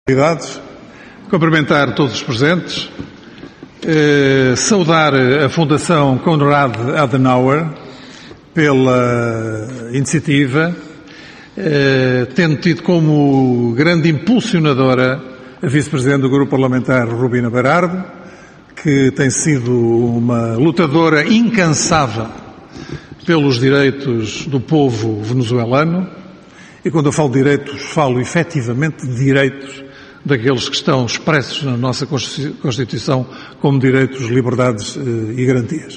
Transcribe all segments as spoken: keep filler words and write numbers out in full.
Cumprimentar todos os presentes, eh, saudar a Fundação Konrad Adenauer pela iniciativa, eh, tendo tido como grande impulsionadora a Vice-Presidente do Grupo Parlamentar, Rubina Berardo, que tem sido uma lutadora incansável pelos direitos do povo venezuelano, e quando eu falo de direitos, falo efetivamente de direitos daqueles que estão expressos na nossa Constituição como direitos, liberdades e garantias.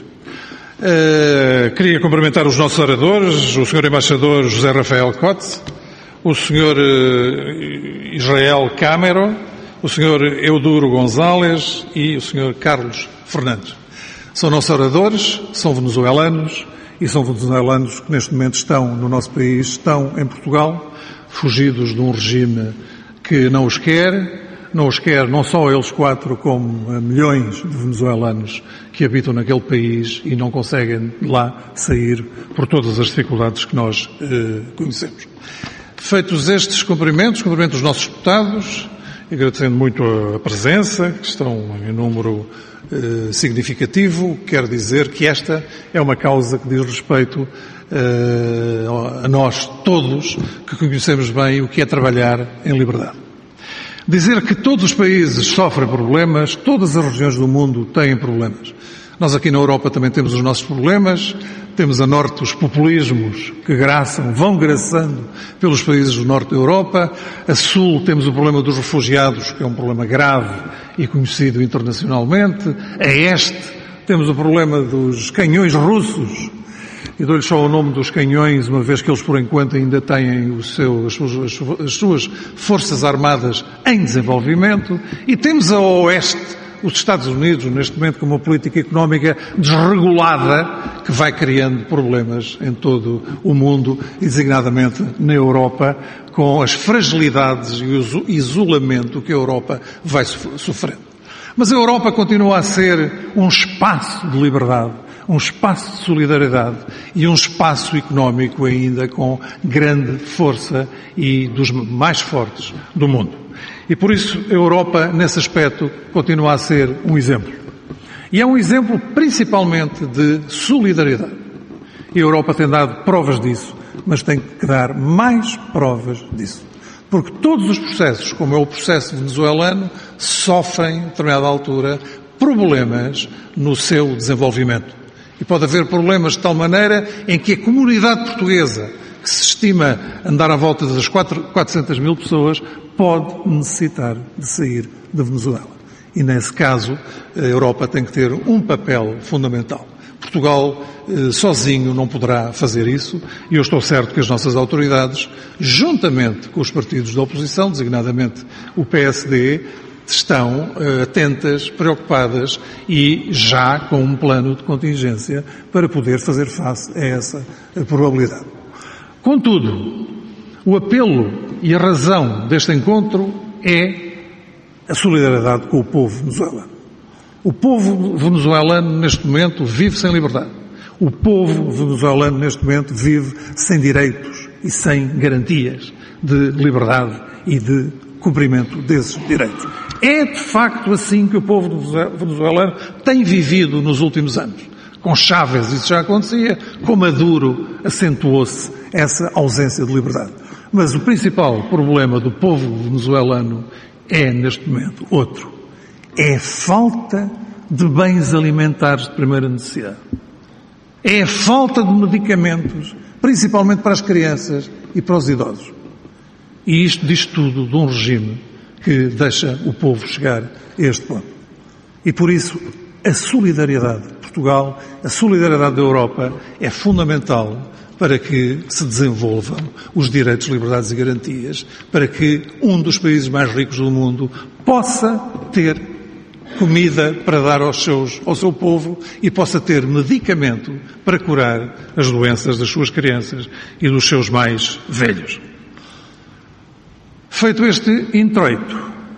Uh, queria cumprimentar os nossos oradores, o senhor Embaixador José Rafael Kotz, o senhor uh, Israel Camero, o senhor Euduro González e o senhor Carlos Fernandes. São nossos oradores, são venezuelanos e são venezuelanos que neste momento estão no nosso país, estão em Portugal, fugidos de um regime que não os quer, não os quer não só eles quatro, como milhões de venezuelanos que habitam naquele país e não conseguem lá sair por todas as dificuldades que nós eh, conhecemos. Feitos estes cumprimentos, cumprimento os nossos deputados, agradecendo muito a presença, que estão em número eh, significativo, quero dizer que esta é uma causa que diz respeito a nós todos que conhecemos bem o que é trabalhar em liberdade. Dizer que todos os países sofrem problemas, todas as regiões do mundo têm problemas. Nós aqui na Europa também temos os nossos problemas, temos a norte os populismos que graçam, vão graçando pelos países do norte da Europa, a sul temos o problema dos refugiados, que é um problema grave e conhecido internacionalmente, a este temos o problema dos canhões russos, e dou-lhe só o nome dos canhões, uma vez que eles, por enquanto, ainda têm o seu, as, suas, as suas forças armadas em desenvolvimento. E temos a oeste, os Estados Unidos, neste momento, com uma política económica desregulada, que vai criando problemas em todo o mundo, e designadamente na Europa, com as fragilidades e o isolamento que a Europa vai sofrendo. Mas a Europa continua a ser um espaço de liberdade, um espaço de solidariedade e um espaço económico ainda com grande força e dos mais fortes do mundo. E por isso a Europa, nesse aspecto, continua a ser um exemplo. E é um exemplo principalmente de solidariedade. E a Europa tem dado provas disso, mas tem que dar mais provas disso. Porque todos os processos, como é o processo venezuelano, sofrem, a determinada altura, problemas no seu desenvolvimento. E pode haver problemas de tal maneira em que a comunidade portuguesa, que se estima andar à volta das quatrocentas mil pessoas, pode necessitar de sair da Venezuela. E nesse caso, a Europa tem que ter um papel fundamental. Portugal eh, sozinho não poderá fazer isso, e eu estou certo que as nossas autoridades, juntamente com os partidos da oposição, designadamente o P S D, estão uh, atentas, preocupadas e já com um plano de contingência para poder fazer face a essa probabilidade. Contudo, o apelo e a razão deste encontro é a solidariedade com o povo venezuelano. O povo venezuelano neste momento vive sem liberdade. O povo venezuelano neste momento vive sem direitos e sem garantias de liberdade e de cumprimento desses direitos. É de facto assim que o povo venezuelano tem vivido nos últimos anos. Com Chávez isso já acontecia, com Maduro acentuou-se essa ausência de liberdade. Mas o principal problema do povo venezuelano é, neste momento, outro. É a falta de bens alimentares de primeira necessidade. É a falta de medicamentos, principalmente para as crianças e para os idosos. E isto diz tudo de um regime que deixa o povo chegar a este ponto. E por isso, a solidariedade de Portugal, a solidariedade da Europa é fundamental para que se desenvolvam os direitos, liberdades e garantias, para que um dos países mais ricos do mundo possa ter comida para dar aos seus, ao seu povo e possa ter medicamento para curar as doenças das suas crianças e dos seus mais velhos. Feito este introito,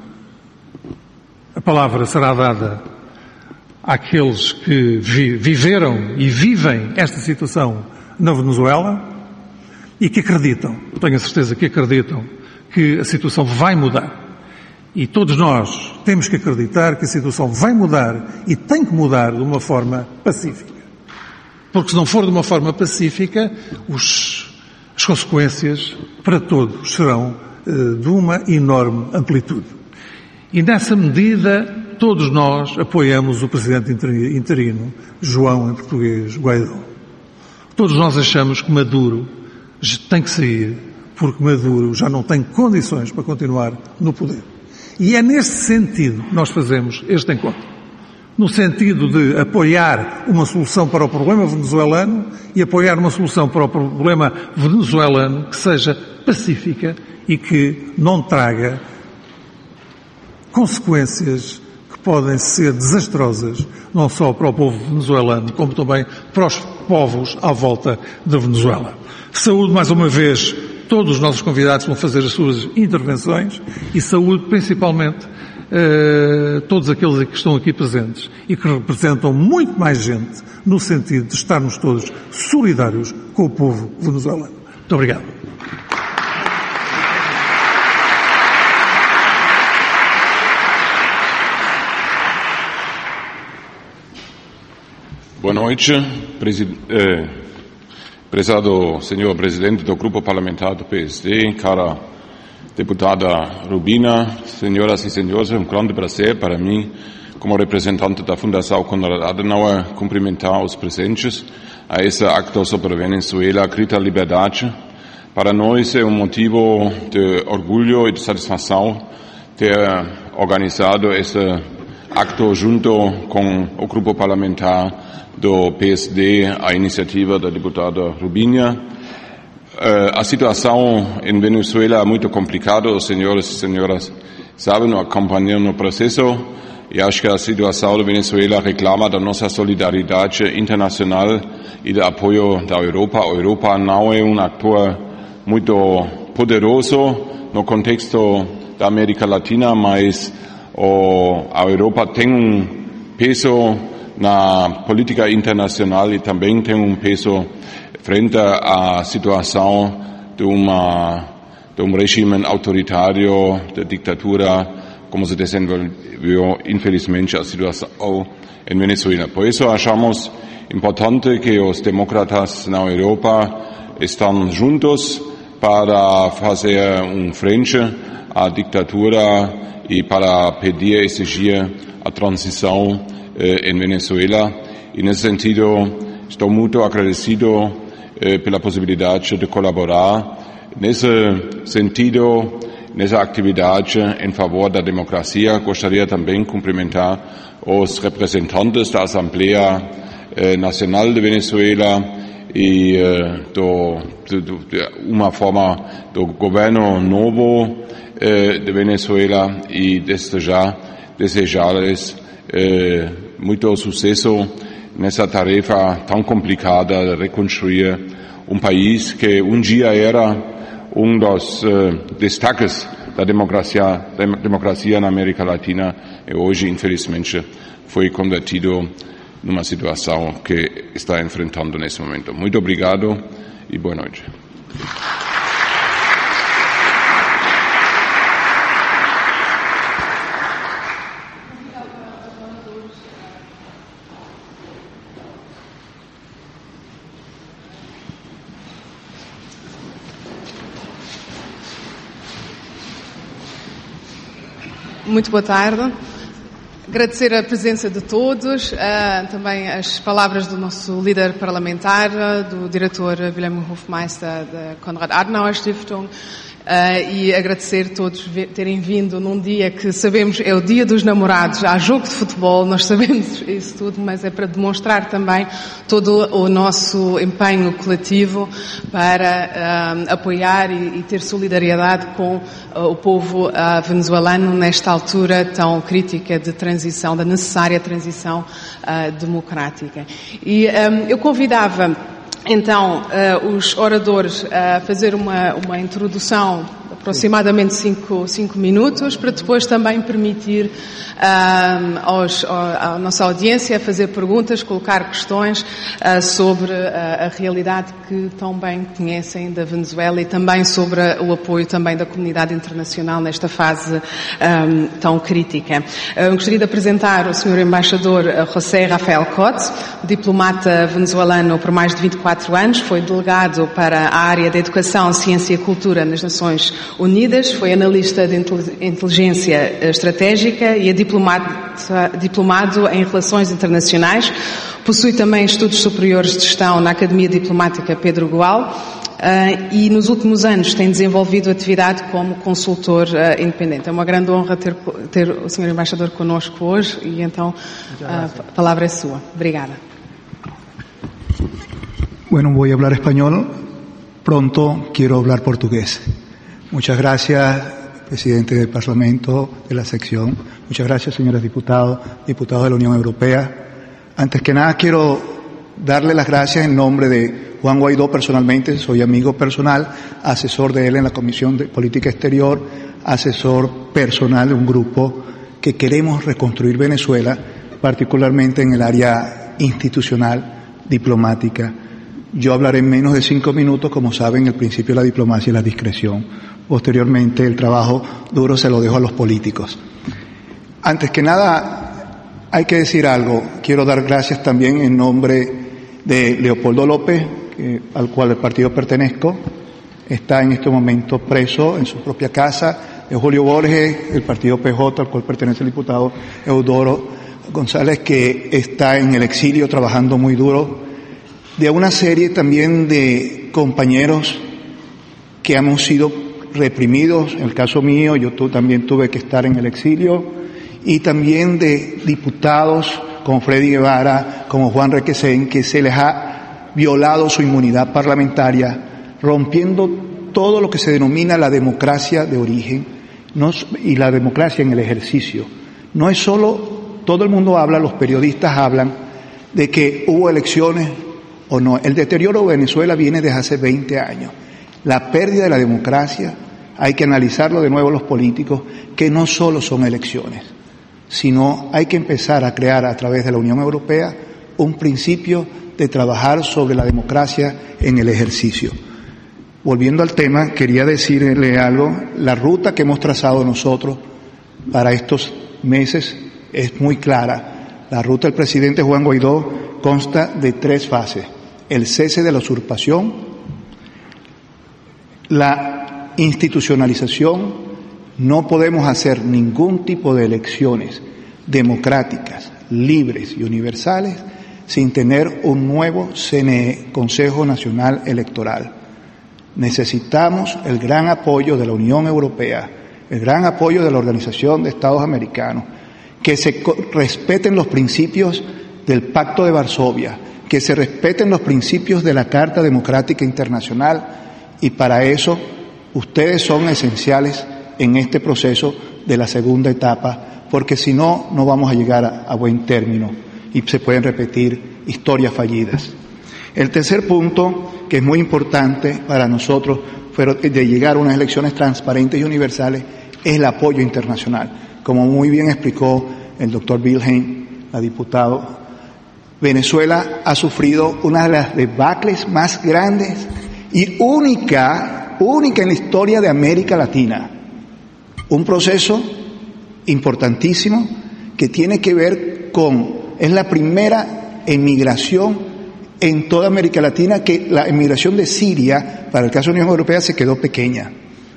a palavra será dada àqueles que vi, viveram e vivem esta situação na Venezuela e que acreditam, tenho a certeza que acreditam, que a situação vai mudar E todos nós temos que acreditar que a situação vai mudar e tem que mudar de uma forma pacífica. Porque se não for de uma forma pacífica, os, as consequências para todos serão uh, de uma enorme amplitude. E nessa medida, todos nós apoiamos o Presidente interino, João, em português, Guaidó. Todos nós achamos que Maduro tem que sair, porque Maduro já não tem condições para continuar no poder. E é nesse sentido que nós fazemos este encontro. No sentido de apoiar uma solução para o problema venezuelano e apoiar uma solução para o problema venezuelano que seja pacífica e que não traga consequências que podem ser desastrosas, não só para o povo venezuelano, como também para os povos à volta da Venezuela. Saúde mais uma vez todos os nossos convidados que vão fazer as suas intervenções e saúde principalmente Uh, todos aqueles que estão aqui presentes e que representam muito mais gente no sentido de estarmos todos solidários com o povo venezuelano. Muito obrigado. Boa noite, Presi- eh, prezado senhor presidente do Grupo Parlamentar do P S D, cara deputada Rubina, senhoras e senhores, é um grande prazer para mim, como representante da Fundação Konrad Adenauer, cumprimentar os presentes a esse acto sobre Venezuela, grita liberdade. Para nós é um motivo de orgulho e de satisfação ter organizado este acto junto com o Grupo Parlamentar do P S D, a iniciativa da deputada Rubina. Uh, a situação em Venezuela é muito complicada, os senhores e senhoras sabem, acompanhando o processo, e acho que a situação da Venezuela reclama da nossa solidariedade internacional e do apoio da Europa. A Europa não é um ator muito poderoso no contexto da América Latina, mas oh, a Europa tem um peso na política internacional e também tem um peso frente à situação de, uma, de um regime autoritário, de ditadura, como se desenvolveu, infelizmente, a situação em Venezuela. Por isso, achamos importante que os demócratas na Europa estão juntos para fazer um frente à ditadura e para pedir e exigir a transição eh, em Venezuela. E, nesse sentido, estou muito agradecido pela possibilidade de colaborar nesse sentido, nessa atividade em favor da democracia. Gostaria também de cumprimentar os representantes da Assembleia Nacional de Venezuela e do, de, de uma forma do governo novo de Venezuela e desde já desejar-lhes muito sucesso nessa tarefa tão complicada de reconstruir um país que um dia era um dos uh, destaques da democracia, da democracia na América Latina e hoje, infelizmente, foi convertido numa situação que está enfrentando nesse momento. Muito obrigado e boa noite. Muito boa tarde. Agradecer a presença de todos, uh, também as palavras do nosso líder parlamentar, do diretor Wilhelm Hofmeister da Konrad Adenauer Stiftung, uh, e agradecer a todos terem vindo num dia que sabemos é o dia dos namorados. Há jogo de futebol, nós sabemos isso tudo, mas é para demonstrar também todo o nosso empenho coletivo para uh, apoiar e, e ter solidariedade com uh, o povo uh, venezuelano nesta altura tão crítica de transição, da necessária transição uh, democrática. E um, eu convidava então uh, os oradores a fazer uma, uma introdução aproximadamente cinco, cinco minutos, para depois também permitir um, aos, à nossa audiência fazer perguntas, colocar questões uh, sobre uh, a realidade que tão bem conhecem da Venezuela e também sobre o apoio também da comunidade internacional nesta fase um, tão crítica. Eu gostaria de apresentar o senhor Embaixador José Rafael Cotz, diplomata venezuelano por mais de vinte e quatro anos, foi delegado para a área da Educação, Ciência e Cultura nas Nações Unidas, foi analista de inteligência estratégica e é diplomado em Relações Internacionais. Possui também estudos superiores de gestão na Academia Diplomática Pedro Gual uh, e nos últimos anos tem desenvolvido atividade como consultor uh, independente. É uma grande honra ter, ter o senhor Embaixador connosco hoje e então uh, a palavra é sua. Obrigada. Bueno, voy a hablar español. Pronto quiero hablar portugués. Muchas gracias, presidente del Parlamento, de la sección. Muchas gracias, señores diputados, diputados de la Unión Europea. Antes que nada, quiero darle las gracias en nombre de Juan Guaidó personalmente. Soy amigo personal, asesor de él en la Comisión de Política Exterior, asesor personal de un grupo que queremos reconstruir Venezuela, particularmente en el área institucional, diplomática. Yo hablaré en menos de cinco minutos, como saben, el principio de la diplomacia es la discreción. Posteriormente, el trabajo duro se lo dejo a los políticos. Antes que nada, hay que decir algo. Quiero dar gracias también en nombre de Leopoldo López, que, al cual el partido pertenezco. Está en este momento preso en su propia casa. De Julio Borges, el partido P J, al cual pertenece el diputado Eudoro González, que está en el exilio trabajando muy duro. De una serie también de compañeros que hemos sido reprimidos. En el caso mío, yo tu, también tuve que estar en el exilio. Y también de diputados como Freddy Guevara, como Juan Requesén, que se les ha violado su inmunidad parlamentaria, rompiendo todo lo que se denomina la democracia de origen no, y la democracia en el ejercicio. No es solo, todo el mundo habla, los periodistas hablan, de que hubo elecciones o no. El deterioro de Venezuela viene desde hace veinte años. La pérdida de la democracia, hay que analizarlo de nuevo los políticos, que no solo son elecciones, sino hay que empezar a crear a través de la Unión Europea un principio de trabajar sobre la democracia en el ejercicio. Volviendo al tema, quería decirle algo. La ruta que hemos trazado nosotros para estos meses es muy clara. La ruta del presidente Juan Guaidó consta de tres fases: el cese de la usurpación, la institucionalización. No podemos hacer ningún tipo de elecciones democráticas, libres y universales sin tener un nuevo C N E, Consejo Nacional Electoral. Necesitamos el gran apoyo de la Unión Europea, el gran apoyo de la Organización de Estados Americanos, que se respeten los principios del Pacto de Varsovia, que se respeten los principios de la Carta Democrática Internacional, y para eso ustedes son esenciales en este proceso de la segunda etapa, porque si no, no vamos a llegar a, a buen término y se pueden repetir historias fallidas. El tercer punto, que es muy importante para nosotros, pero de llegar a unas elecciones transparentes y universales, es el apoyo internacional. Como muy bien explicó el doctor Wilhelm, la diputado, Venezuela ha sufrido una de las debacles más grandes y única, única en la historia de América Latina. Un proceso importantísimo que tiene que ver con, es la primera emigración en toda América Latina, que la emigración de Siria, para el caso de la Unión Europea, se quedó pequeña.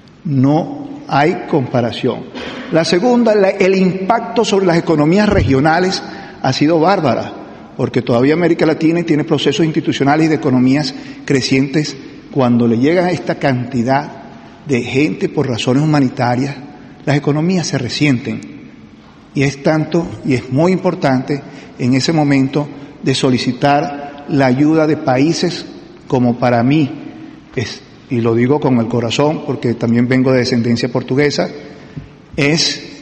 No hay comparación. La segunda, la, el impacto sobre las economías regionales ha sido bárbara, porque todavía América Latina tiene procesos institucionales y de economías crecientes. Cuando le llega esta cantidad de gente por razones humanitarias, las economías se resienten, y es tanto y es muy importante en ese momento de solicitar la ayuda de países como, para mí es, y lo digo con el corazón porque también vengo de descendencia portuguesa, es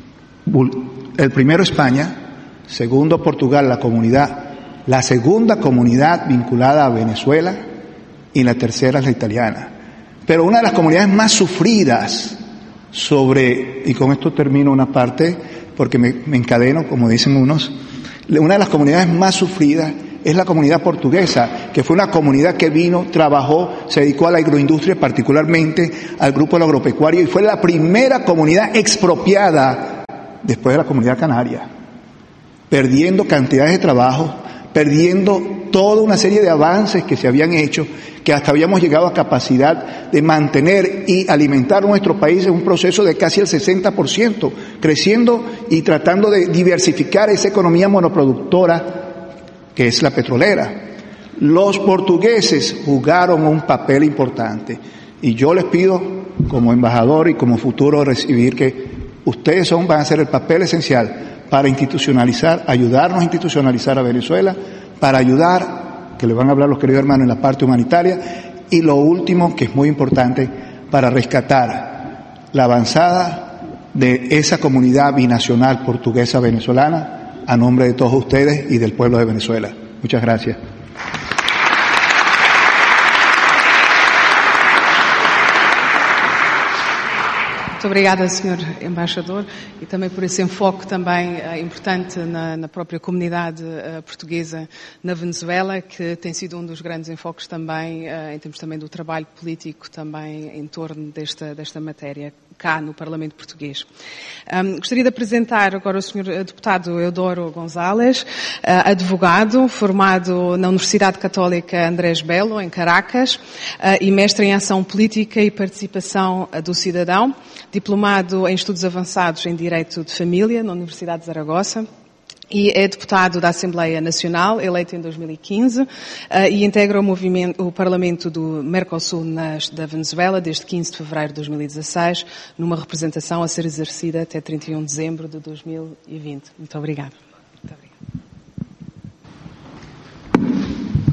el primero España, segundo Portugal, la comunidad, la segunda comunidad vinculada a Venezuela, y la tercera es la italiana. Pero una de las comunidades más sufridas sobre, y con esto termino una parte porque me, me encadeno, como dicen unos, una de las comunidades más sufridas es la comunidad portuguesa, que fue una comunidad que vino, trabajó, se dedicó a la agroindustria, particularmente al grupo del agropecuario, y fue la primera comunidad expropiada después de la comunidad canaria, perdiendo cantidades de trabajo, perdiendo toda una serie de avances que se habían hecho, que hasta habíamos llegado a capacidad de mantener y alimentar nuestro país en un proceso de casi el sesenta por ciento, creciendo y tratando de diversificar esa economía monoproductora que es la petrolera. Los portugueses jugaron un papel importante y yo les pido como embajador y como futuro recibir que ustedes son, van a ser el papel esencial para institucionalizar, ayudarnos a institucionalizar a Venezuela, para ayudar, que le van a hablar los queridos hermanos en la parte humanitaria, y lo último, que es muy importante, para rescatar la avanzada de esa comunidad binacional portuguesa-venezolana, a nombre de todos ustedes y del pueblo de Venezuela. Muchas gracias. Muito obrigada, senhor Embaixador, e também por esse enfoque também uh, importante na, na própria comunidade uh, portuguesa na Venezuela, que tem sido um dos grandes enfoques também, uh, em termos também do trabalho político, também em torno desta, desta matéria, cá no Parlamento Português. Um, gostaria de apresentar agora o senhor Deputado Eudoro González, uh, advogado, formado na Universidade Católica Andrés Bello, em Caracas, uh, e mestre em Ação Política e Participação do Cidadão, diplomado em Estudos Avançados em Direito de Família na Universidade de Zaragoza, e é deputado da Assembleia Nacional, eleito em dois mil e quinze, uh, e integra o, movimento, o Parlamento do Mercosul nas, da Venezuela desde quinze de fevereiro de dois mil e dezasseis, numa representação a ser exercida até trinta e um de dezembro de dois mil e vinte. Muito obrigada. Muito obrigada.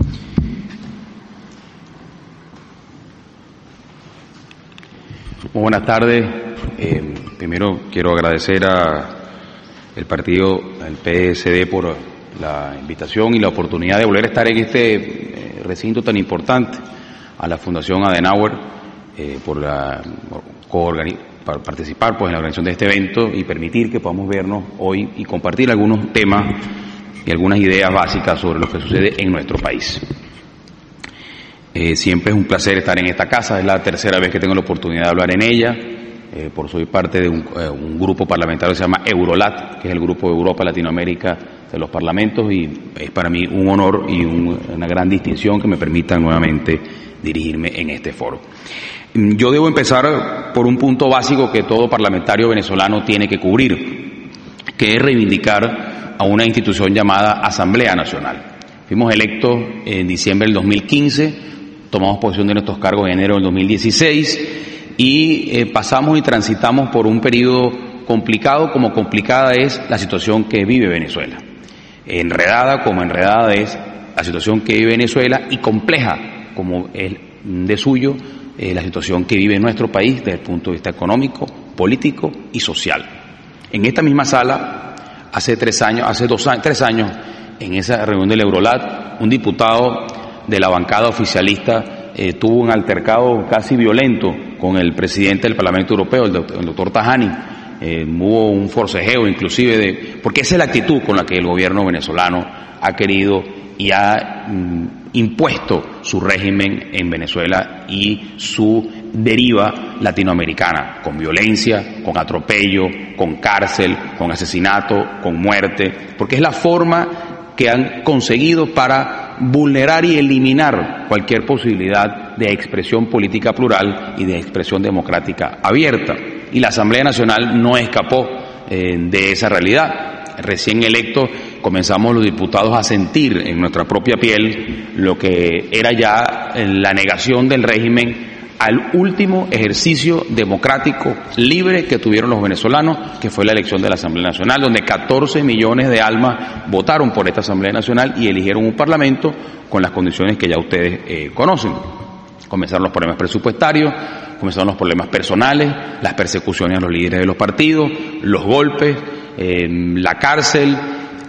Muy buenas tardes. Eh, primero quiero agradecer a el partido, el P S D, por la invitación y la oportunidad de volver a estar en este eh, recinto tan importante, a la Fundación Adenauer eh, por, la, por participar pues, en la organización de este evento y permitir que podamos vernos hoy y compartir algunos temas y algunas ideas básicas sobre lo que sucede en nuestro país. Eh, siempre es un placer estar en esta casa, es la tercera vez que tengo la oportunidad de hablar en ella. Eh, por soy parte de un, eh, un grupo parlamentario que se llama Eurolat, que es el grupo de Europa Latinoamérica de los parlamentos, y es para mí un honor y un, una gran distinción que me permitan nuevamente dirigirme en este foro. Yo debo empezar por un punto básico que todo parlamentario venezolano tiene que cubrir, que es reivindicar a una institución llamada Asamblea Nacional. Fuimos electos en diciembre del dos mil quince, tomamos posesión de nuestros cargos en enero del dos mil dieciséis, y eh, pasamos y transitamos por un periodo complicado, como complicada es la situación que vive Venezuela. Enredada como enredada es la situación que vive Venezuela, y compleja como es de suyo eh, la situación que vive nuestro país desde el punto de vista económico, político y social. En esta misma sala, hace tres años, hace dos años, tres años, en esa reunión del Eurolat, un diputado de la bancada oficialista eh, tuvo un altercado casi violento con el presidente del Parlamento Europeo, el doctor, el doctor Tajani. Eh, hubo un forcejeo inclusive, de, porque esa es la actitud con la que el gobierno venezolano ha querido y ha mm, impuesto su régimen en Venezuela y su deriva latinoamericana, con violencia, con atropello, con cárcel, con asesinato, con muerte, porque es la forma que han conseguido para vulnerar y eliminar cualquier posibilidad de expresión política plural y de expresión democrática abierta. Y la Asamblea Nacional no escapó eh, de esa realidad. Recién electos comenzamos los diputados a sentir en nuestra propia piel lo que era ya la negación del régimen al último ejercicio democrático libre que tuvieron los venezolanos, que fue la elección de la Asamblea Nacional, donde catorce millones de almas votaron por esta Asamblea Nacional y eligieron un parlamento con las condiciones que ya ustedes eh, conocen. Comenzaron los problemas presupuestarios, comenzaron los problemas personales, las persecuciones a los líderes de los partidos, los golpes, eh, la cárcel,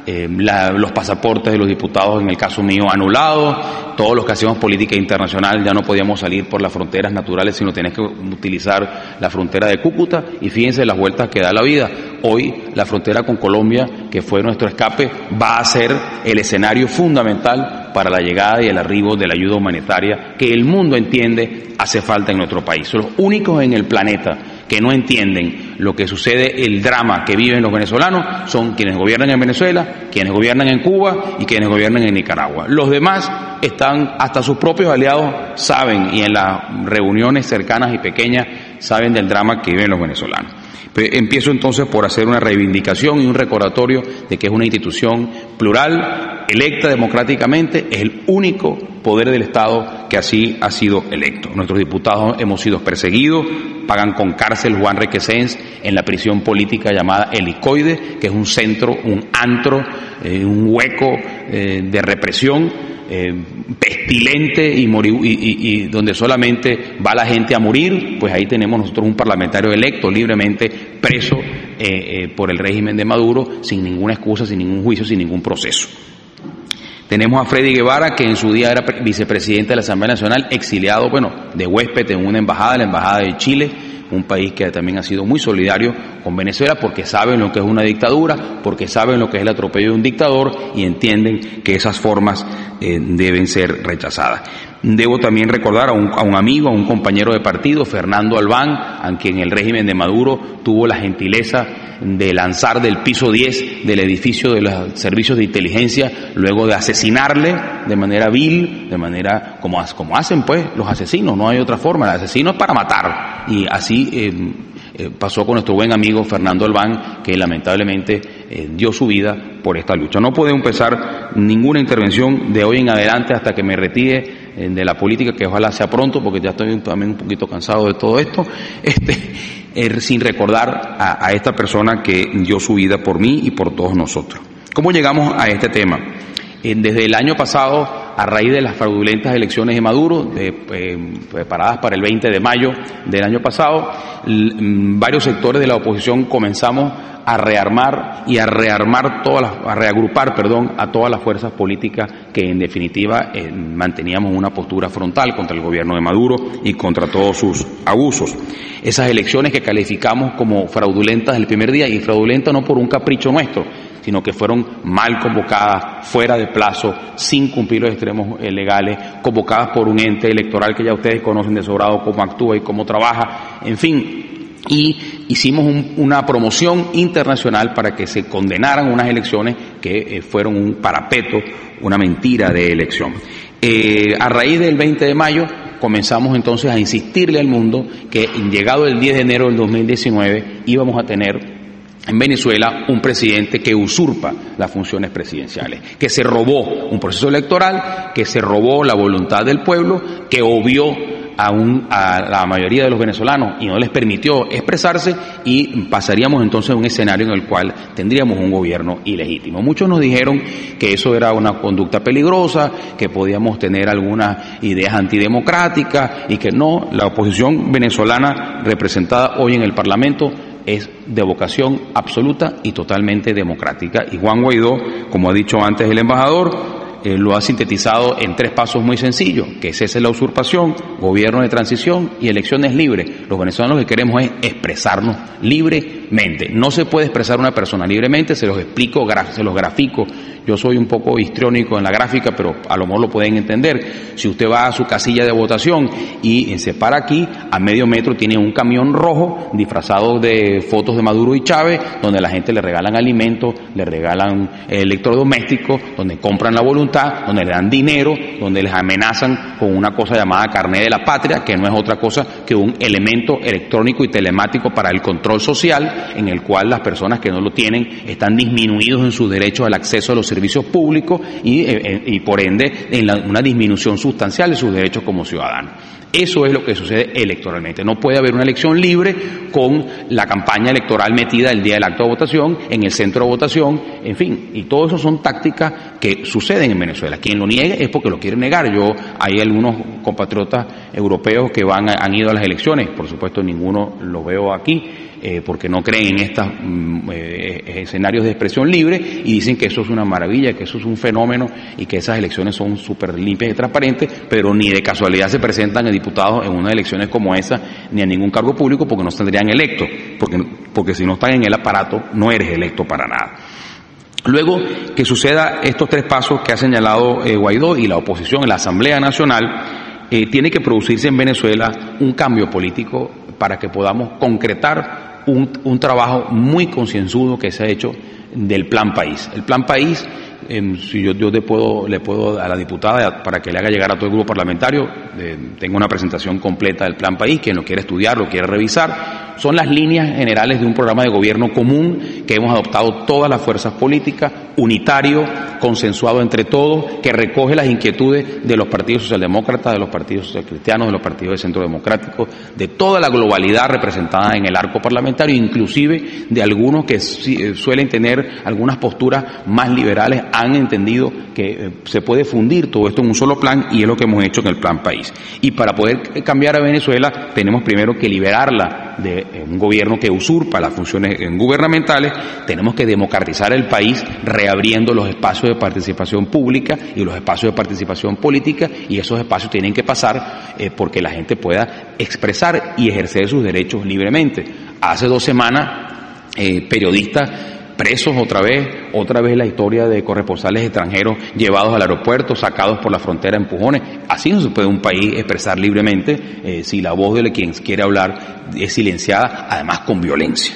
eh, la, los pasaportes de los diputados, en el caso mío, anulados, todos los que hacemos política internacional ya no podíamos salir por las fronteras naturales, sino tenés que utilizar la frontera de Cúcuta, y fíjense las vueltas que da la vida. Hoy la frontera con Colombia, que fue nuestro escape, va a ser el escenario fundamental para la llegada y el arribo de la ayuda humanitaria que el mundo entiende hace falta en nuestro país. Son los únicos en el planeta que no entienden lo que sucede, el drama que viven los venezolanos, son quienes gobiernan en Venezuela, quienes gobiernan en Cuba y quienes gobiernan en Nicaragua. Los demás están, hasta sus propios aliados saben, y en las reuniones cercanas y pequeñas saben del drama que viven los venezolanos. Empiezo entonces por hacer una reivindicación y un recordatorio de que es una institución plural, electa democráticamente, es el único poder del Estado que así ha sido electo. Nuestros diputados hemos sido perseguidos, pagan con cárcel Juan Requesens en la prisión política llamada Helicoide, que es un centro, un antro, eh, un hueco eh, de represión, Eh, pestilente y, y, y, y donde solamente va la gente a morir. Pues ahí tenemos nosotros un parlamentario electo libremente preso eh, eh, por el régimen de Maduro, sin ninguna excusa, sin ningún juicio, sin ningún proceso. Tenemos a Freddy Guevara, que en su día era vicepresidente de la Asamblea Nacional, exiliado, bueno, de huésped en una embajada, la embajada de Chile, un país que también ha sido muy solidario con Venezuela, porque saben lo que es una dictadura, porque saben lo que es el atropello de un dictador y entienden que esas formas eh, deben ser rechazadas. Debo también recordar a un, a un amigo, a un compañero de partido, Fernando Albán, a quien el régimen de Maduro tuvo la gentileza de lanzar del piso diez del edificio de los servicios de inteligencia, luego de asesinarle de manera vil, de manera como, como hacen pues los asesinos, no hay otra forma, el asesino es para matar, y así eh, eh, pasó con nuestro buen amigo Fernando Albán, que lamentablemente eh, dio su vida por esta lucha. No puedo empezar ninguna intervención de hoy en adelante hasta que me retire de la política, que ojalá sea pronto, porque ya estoy también un poquito cansado de todo esto, este, eh, sin recordar a, a esta persona que dio su vida por mí y por todos nosotros. ¿Cómo llegamos a este tema? Eh, desde el año pasado, a raíz de las fraudulentas elecciones de Maduro, eh, eh, preparadas para el veinte de mayo del año pasado, l- varios sectores de la oposición comenzamos a rearmar y a rearmar todas las, a reagrupar, perdón, a todas las fuerzas políticas que en definitiva eh, manteníamos una postura frontal contra el gobierno de Maduro y contra todos sus abusos. Esas elecciones que calificamos como fraudulentas el primer día, y fraudulentas no por un capricho nuestro, sino que fueron mal convocadas, fuera de plazo, sin cumplir los extremos eh, legales, convocadas por un ente electoral que ya ustedes conocen de sobrado cómo actúa y cómo trabaja, en fin. Y hicimos un, una promoción internacional para que se condenaran unas elecciones que eh, fueron un parapeto, una mentira de elección. Eh, a raíz del veinte de mayo comenzamos entonces a insistirle al mundo que llegado el diez de enero del dos mil diecinueve íbamos a tener en Venezuela un presidente que usurpa las funciones presidenciales, que se robó un proceso electoral, que se robó la voluntad del pueblo, que obvió a, un, a la mayoría de los venezolanos y no les permitió expresarse, y pasaríamos entonces a un escenario en el cual tendríamos un gobierno ilegítimo. Muchos nos dijeron que eso era una conducta peligrosa, que podíamos tener algunas ideas antidemocráticas y que no, la oposición venezolana representada hoy en el Parlamento es de vocación absoluta y totalmente democrática. Y Juan Guaidó, como ha dicho antes el embajador, Eh, lo ha sintetizado en tres pasos muy sencillos, que cese la usurpación, gobierno de transición y elecciones libres. Los venezolanos lo que queremos es expresarnos libremente. No se puede expresar una persona libremente, se los explico, gra- se los grafico. Yo soy un poco histriónico en la gráfica, pero a lo mejor lo pueden entender. Si usted va a su casilla de votación y se para aquí, a medio metro tiene un camión rojo disfrazado de fotos de Maduro y Chávez, donde la gente le regalan alimentos, le regalan electrodomésticos, donde compran la voluntad, donde le dan dinero, donde les amenazan con una cosa llamada carné de la patria, que no es otra cosa que un elemento electrónico y telemático para el control social, en el cual las personas que no lo tienen están disminuidos en sus derechos al acceso a los servicios públicos y, eh, y por ende en la, una disminución sustancial de sus derechos como ciudadanos. Eso es lo que sucede electoralmente. No puede haber una elección libre con la campaña electoral metida el día del acto de votación, en el centro de votación, en fin. Y todo eso son tácticas que suceden en Venezuela. Quien lo niegue es porque lo quiere negar. Yo, hay algunos compatriotas europeos que van a, han ido a las elecciones, por supuesto ninguno lo veo aquí, eh, porque no creen en estos mm, eh, escenarios de expresión libre y dicen que eso es una maravilla, que eso es un fenómeno y que esas elecciones son súper limpias y transparentes, pero ni de casualidad se presentan a diputados en unas elecciones como esa, ni a ningún cargo público, porque no tendrían electo, porque, porque si no están en el aparato no eres electo para nada. Luego que suceda estos tres pasos que ha señalado eh, Guaidó y la oposición en la Asamblea Nacional, eh, tiene que producirse en Venezuela un cambio político para que podamos concretar un, un trabajo muy concienzudo que se ha hecho del Plan País. El Plan País, eh, si yo, yo te puedo, le puedo a la diputada para que le haga llegar a todo el grupo parlamentario, eh, tengo una presentación completa del Plan País, quien lo quiere estudiar, lo quiere revisar. Son las líneas generales de un programa de gobierno común que hemos adoptado todas las fuerzas políticas, unitario, consensuado entre todos, que recoge las inquietudes de los partidos socialdemócratas, de los partidos socialcristianos, de los partidos de centro democrático, de toda la globalidad representada en el arco parlamentario, inclusive de algunos que suelen tener algunas posturas más liberales, han entendido que se puede fundir todo esto en un solo plan y es lo que hemos hecho en el Plan País. Y para poder cambiar a Venezuela tenemos primero que liberarla de un gobierno que usurpa las funciones gubernamentales, tenemos que democratizar el país reabriendo los espacios de participación pública y los espacios de participación política, y esos espacios tienen que pasar eh, porque la gente pueda expresar y ejercer sus derechos libremente. Hace dos semanas eh, periodistas presos otra vez, otra vez la historia de corresponsales extranjeros llevados al aeropuerto, sacados por la frontera a empujones. Así no se puede un país expresar libremente eh, si la voz de quien quiere hablar es silenciada, además con violencia.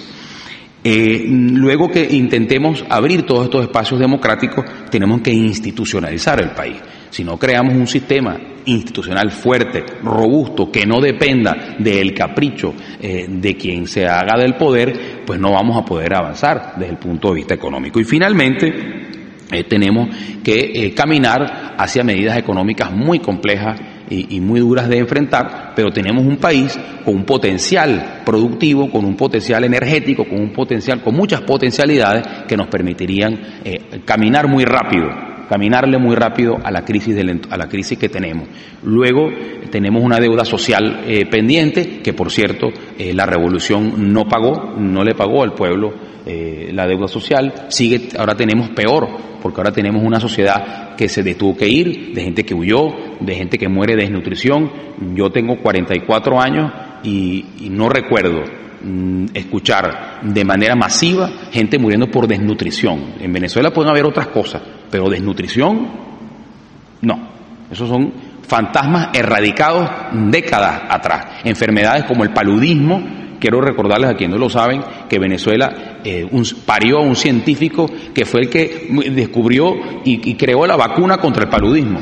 Eh, luego que intentemos abrir todos estos espacios democráticos, tenemos que institucionalizar el país. Si no creamos un sistema institucional fuerte, robusto, que no dependa del capricho eh, de quien se haga del poder, pues no vamos a poder avanzar desde el punto de vista económico. Y finalmente, eh, tenemos que eh, caminar hacia medidas económicas muy complejas y, y muy duras de enfrentar, pero tenemos un país con un potencial productivo, con un potencial energético, con un potencial, con muchas potencialidades que nos permitirían eh, caminar muy rápido. caminarle muy rápido a la crisis del, a la crisis que tenemos. Luego tenemos una deuda social eh, pendiente, que por cierto eh, la revolución no pagó, no le pagó al pueblo eh, la deuda social. Sigue, ahora tenemos peor, porque ahora tenemos una sociedad que se tuvo que ir, de gente que huyó, de gente que muere de desnutrición. Yo tengo cuarenta y cuatro años y, y no recuerdo escuchar de manera masiva gente muriendo por desnutrición. En Venezuela pueden haber otras cosas, pero desnutrición, no. Esos son fantasmas erradicados décadas atrás. Enfermedades como el paludismo. Quiero recordarles a quienes no lo saben que Venezuela eh, un, parió a un científico que fue el que descubrió y, y creó la vacuna contra el paludismo.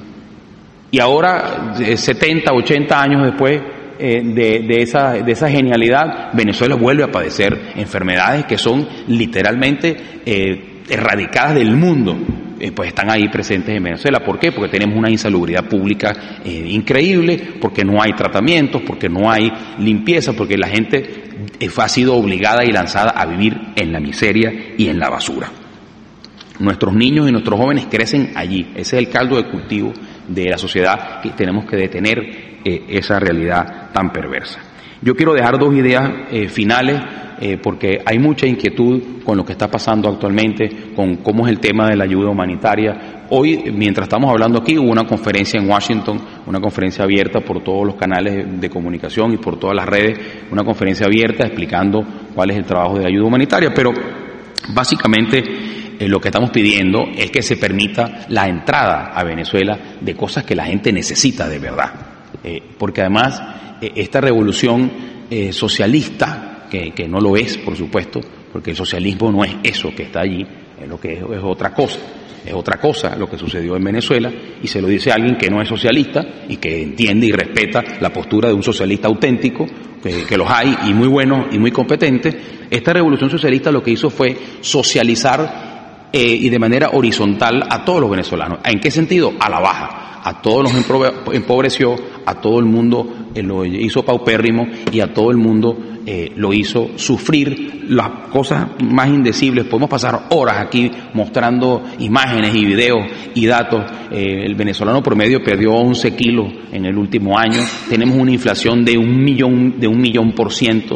Y ahora, eh, setenta, ochenta años después, De, de, esa, de esa genialidad, Venezuela vuelve a padecer enfermedades que son literalmente eh, erradicadas del mundo, eh, pues están ahí presentes en Venezuela. ¿Por qué? Porque tenemos una insalubridad pública eh, increíble, porque no hay tratamientos, porque no hay limpieza, porque la gente eh, ha sido obligada y lanzada a vivir en la miseria y en la basura. Nuestros niños y nuestros jóvenes crecen allí. Ese es el caldo de cultivo de la sociedad, que tenemos que detener eh, esa realidad tan perversa. Yo quiero dejar dos ideas eh, finales, eh, porque hay mucha inquietud con lo que está pasando actualmente, con cómo es el tema de la ayuda humanitaria. Hoy, mientras estamos hablando aquí, hubo una conferencia en Washington, una conferencia abierta por todos los canales de comunicación y por todas las redes, una conferencia abierta explicando cuál es el trabajo de ayuda humanitaria, pero básicamente Eh, lo que estamos pidiendo es que se permita la entrada a Venezuela de cosas que la gente necesita de verdad. Eh, porque además eh, esta revolución eh, socialista, que, que no lo es, por supuesto, porque el socialismo no es eso que está allí, es lo que es, es otra cosa. Es otra cosa lo que sucedió en Venezuela, y se lo dice alguien que no es socialista y que entiende y respeta la postura de un socialista auténtico, que, que los hay, y muy buenos y muy competentes. Esta revolución socialista lo que hizo fue socializar Eh, y de manera horizontal a todos los venezolanos. ¿En qué sentido? A la baja. A todos los empobreció, a todo el mundo eh, lo hizo paupérrimo, y a todo el mundo eh, lo hizo sufrir las cosas más indecibles. Podemos pasar horas aquí mostrando imágenes y videos y datos. Eh, el venezolano promedio perdió once kilos en el último año. Tenemos una inflación de un millón, de un millón por ciento.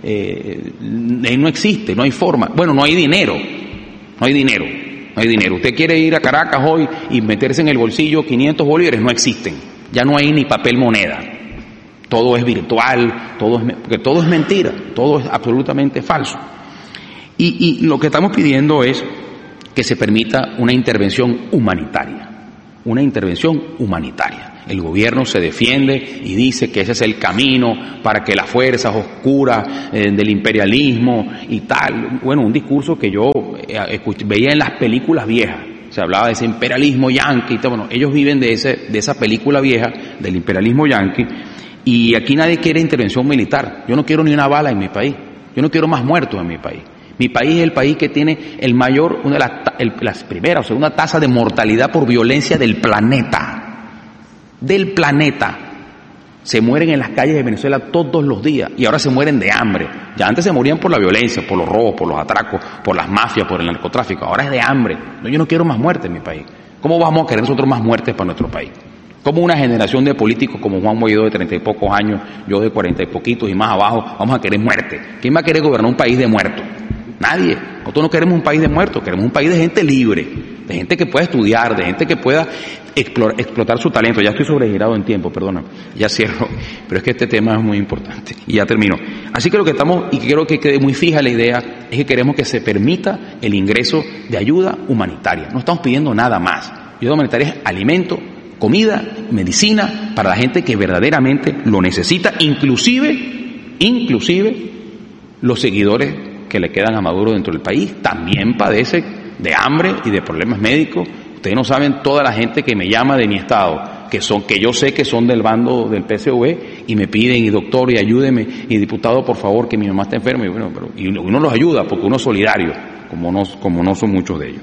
eh, no existe, no hay forma. Bueno, no hay dinero, no hay dinero, no hay dinero. Usted quiere ir a Caracas hoy y meterse en el bolsillo quinientos bolívares, no existen. Ya no hay ni papel moneda. Todo es virtual, todo es, porque todo es mentira, todo es absolutamente falso. Y, y lo que estamos pidiendo es que se permita una intervención humanitaria, una intervención humanitaria. El gobierno se defiende y dice que ese es el camino para que las fuerzas oscuras eh, del imperialismo y tal. Bueno, un discurso que yo eh, escuché, veía en las películas viejas. Se hablaba de ese imperialismo yanqui. Bueno, ellos viven de ese, de esa película vieja, del imperialismo yanqui. Y aquí nadie quiere intervención militar. Yo no quiero ni una bala en mi país. Yo no quiero más muertos en mi país. Mi país es el país que tiene el mayor, una de las, el, las primeras o segunda tasa de mortalidad por violencia del planeta. Del planeta. Se mueren en las calles de Venezuela todos los días y ahora se mueren de hambre. Ya antes se morían por la violencia, por los robos, por los atracos, por las mafias, por el narcotráfico. Ahora es de hambre. No, yo no quiero más muertes en mi país. ¿Cómo vamos a querer nosotros más muertes para nuestro país? ¿Cómo una generación de políticos como Juan Guaidó de treinta y pocos años, yo de cuarenta y poquitos y más abajo, vamos a querer muerte? ¿Quién va a querer gobernar un país de muertos? Nadie. Nosotros no queremos un país de muertos, queremos un país de gente libre, de gente que pueda estudiar, de gente que pueda explorar, explotar su talento. Ya estoy sobregirado en tiempo, perdona, ya cierro, pero es que este tema es muy importante y ya termino. Así que lo que estamos, y quiero que quede muy fija la idea, es que queremos que se permita el ingreso de ayuda humanitaria. No estamos pidiendo nada más. Ayuda humanitaria es alimento, comida, medicina para la gente que verdaderamente lo necesita, inclusive, inclusive los seguidores que le quedan a Maduro dentro del país también padecen de hambre y de problemas médicos. Ustedes no saben toda la gente que me llama de mi estado, que son, que yo sé que son del bando del P S U V y me piden, y doctor, y ayúdeme, y diputado, por favor, que mi mamá está enferma, y bueno, pero, y uno los ayuda porque uno es solidario, como no, como no son muchos de ellos.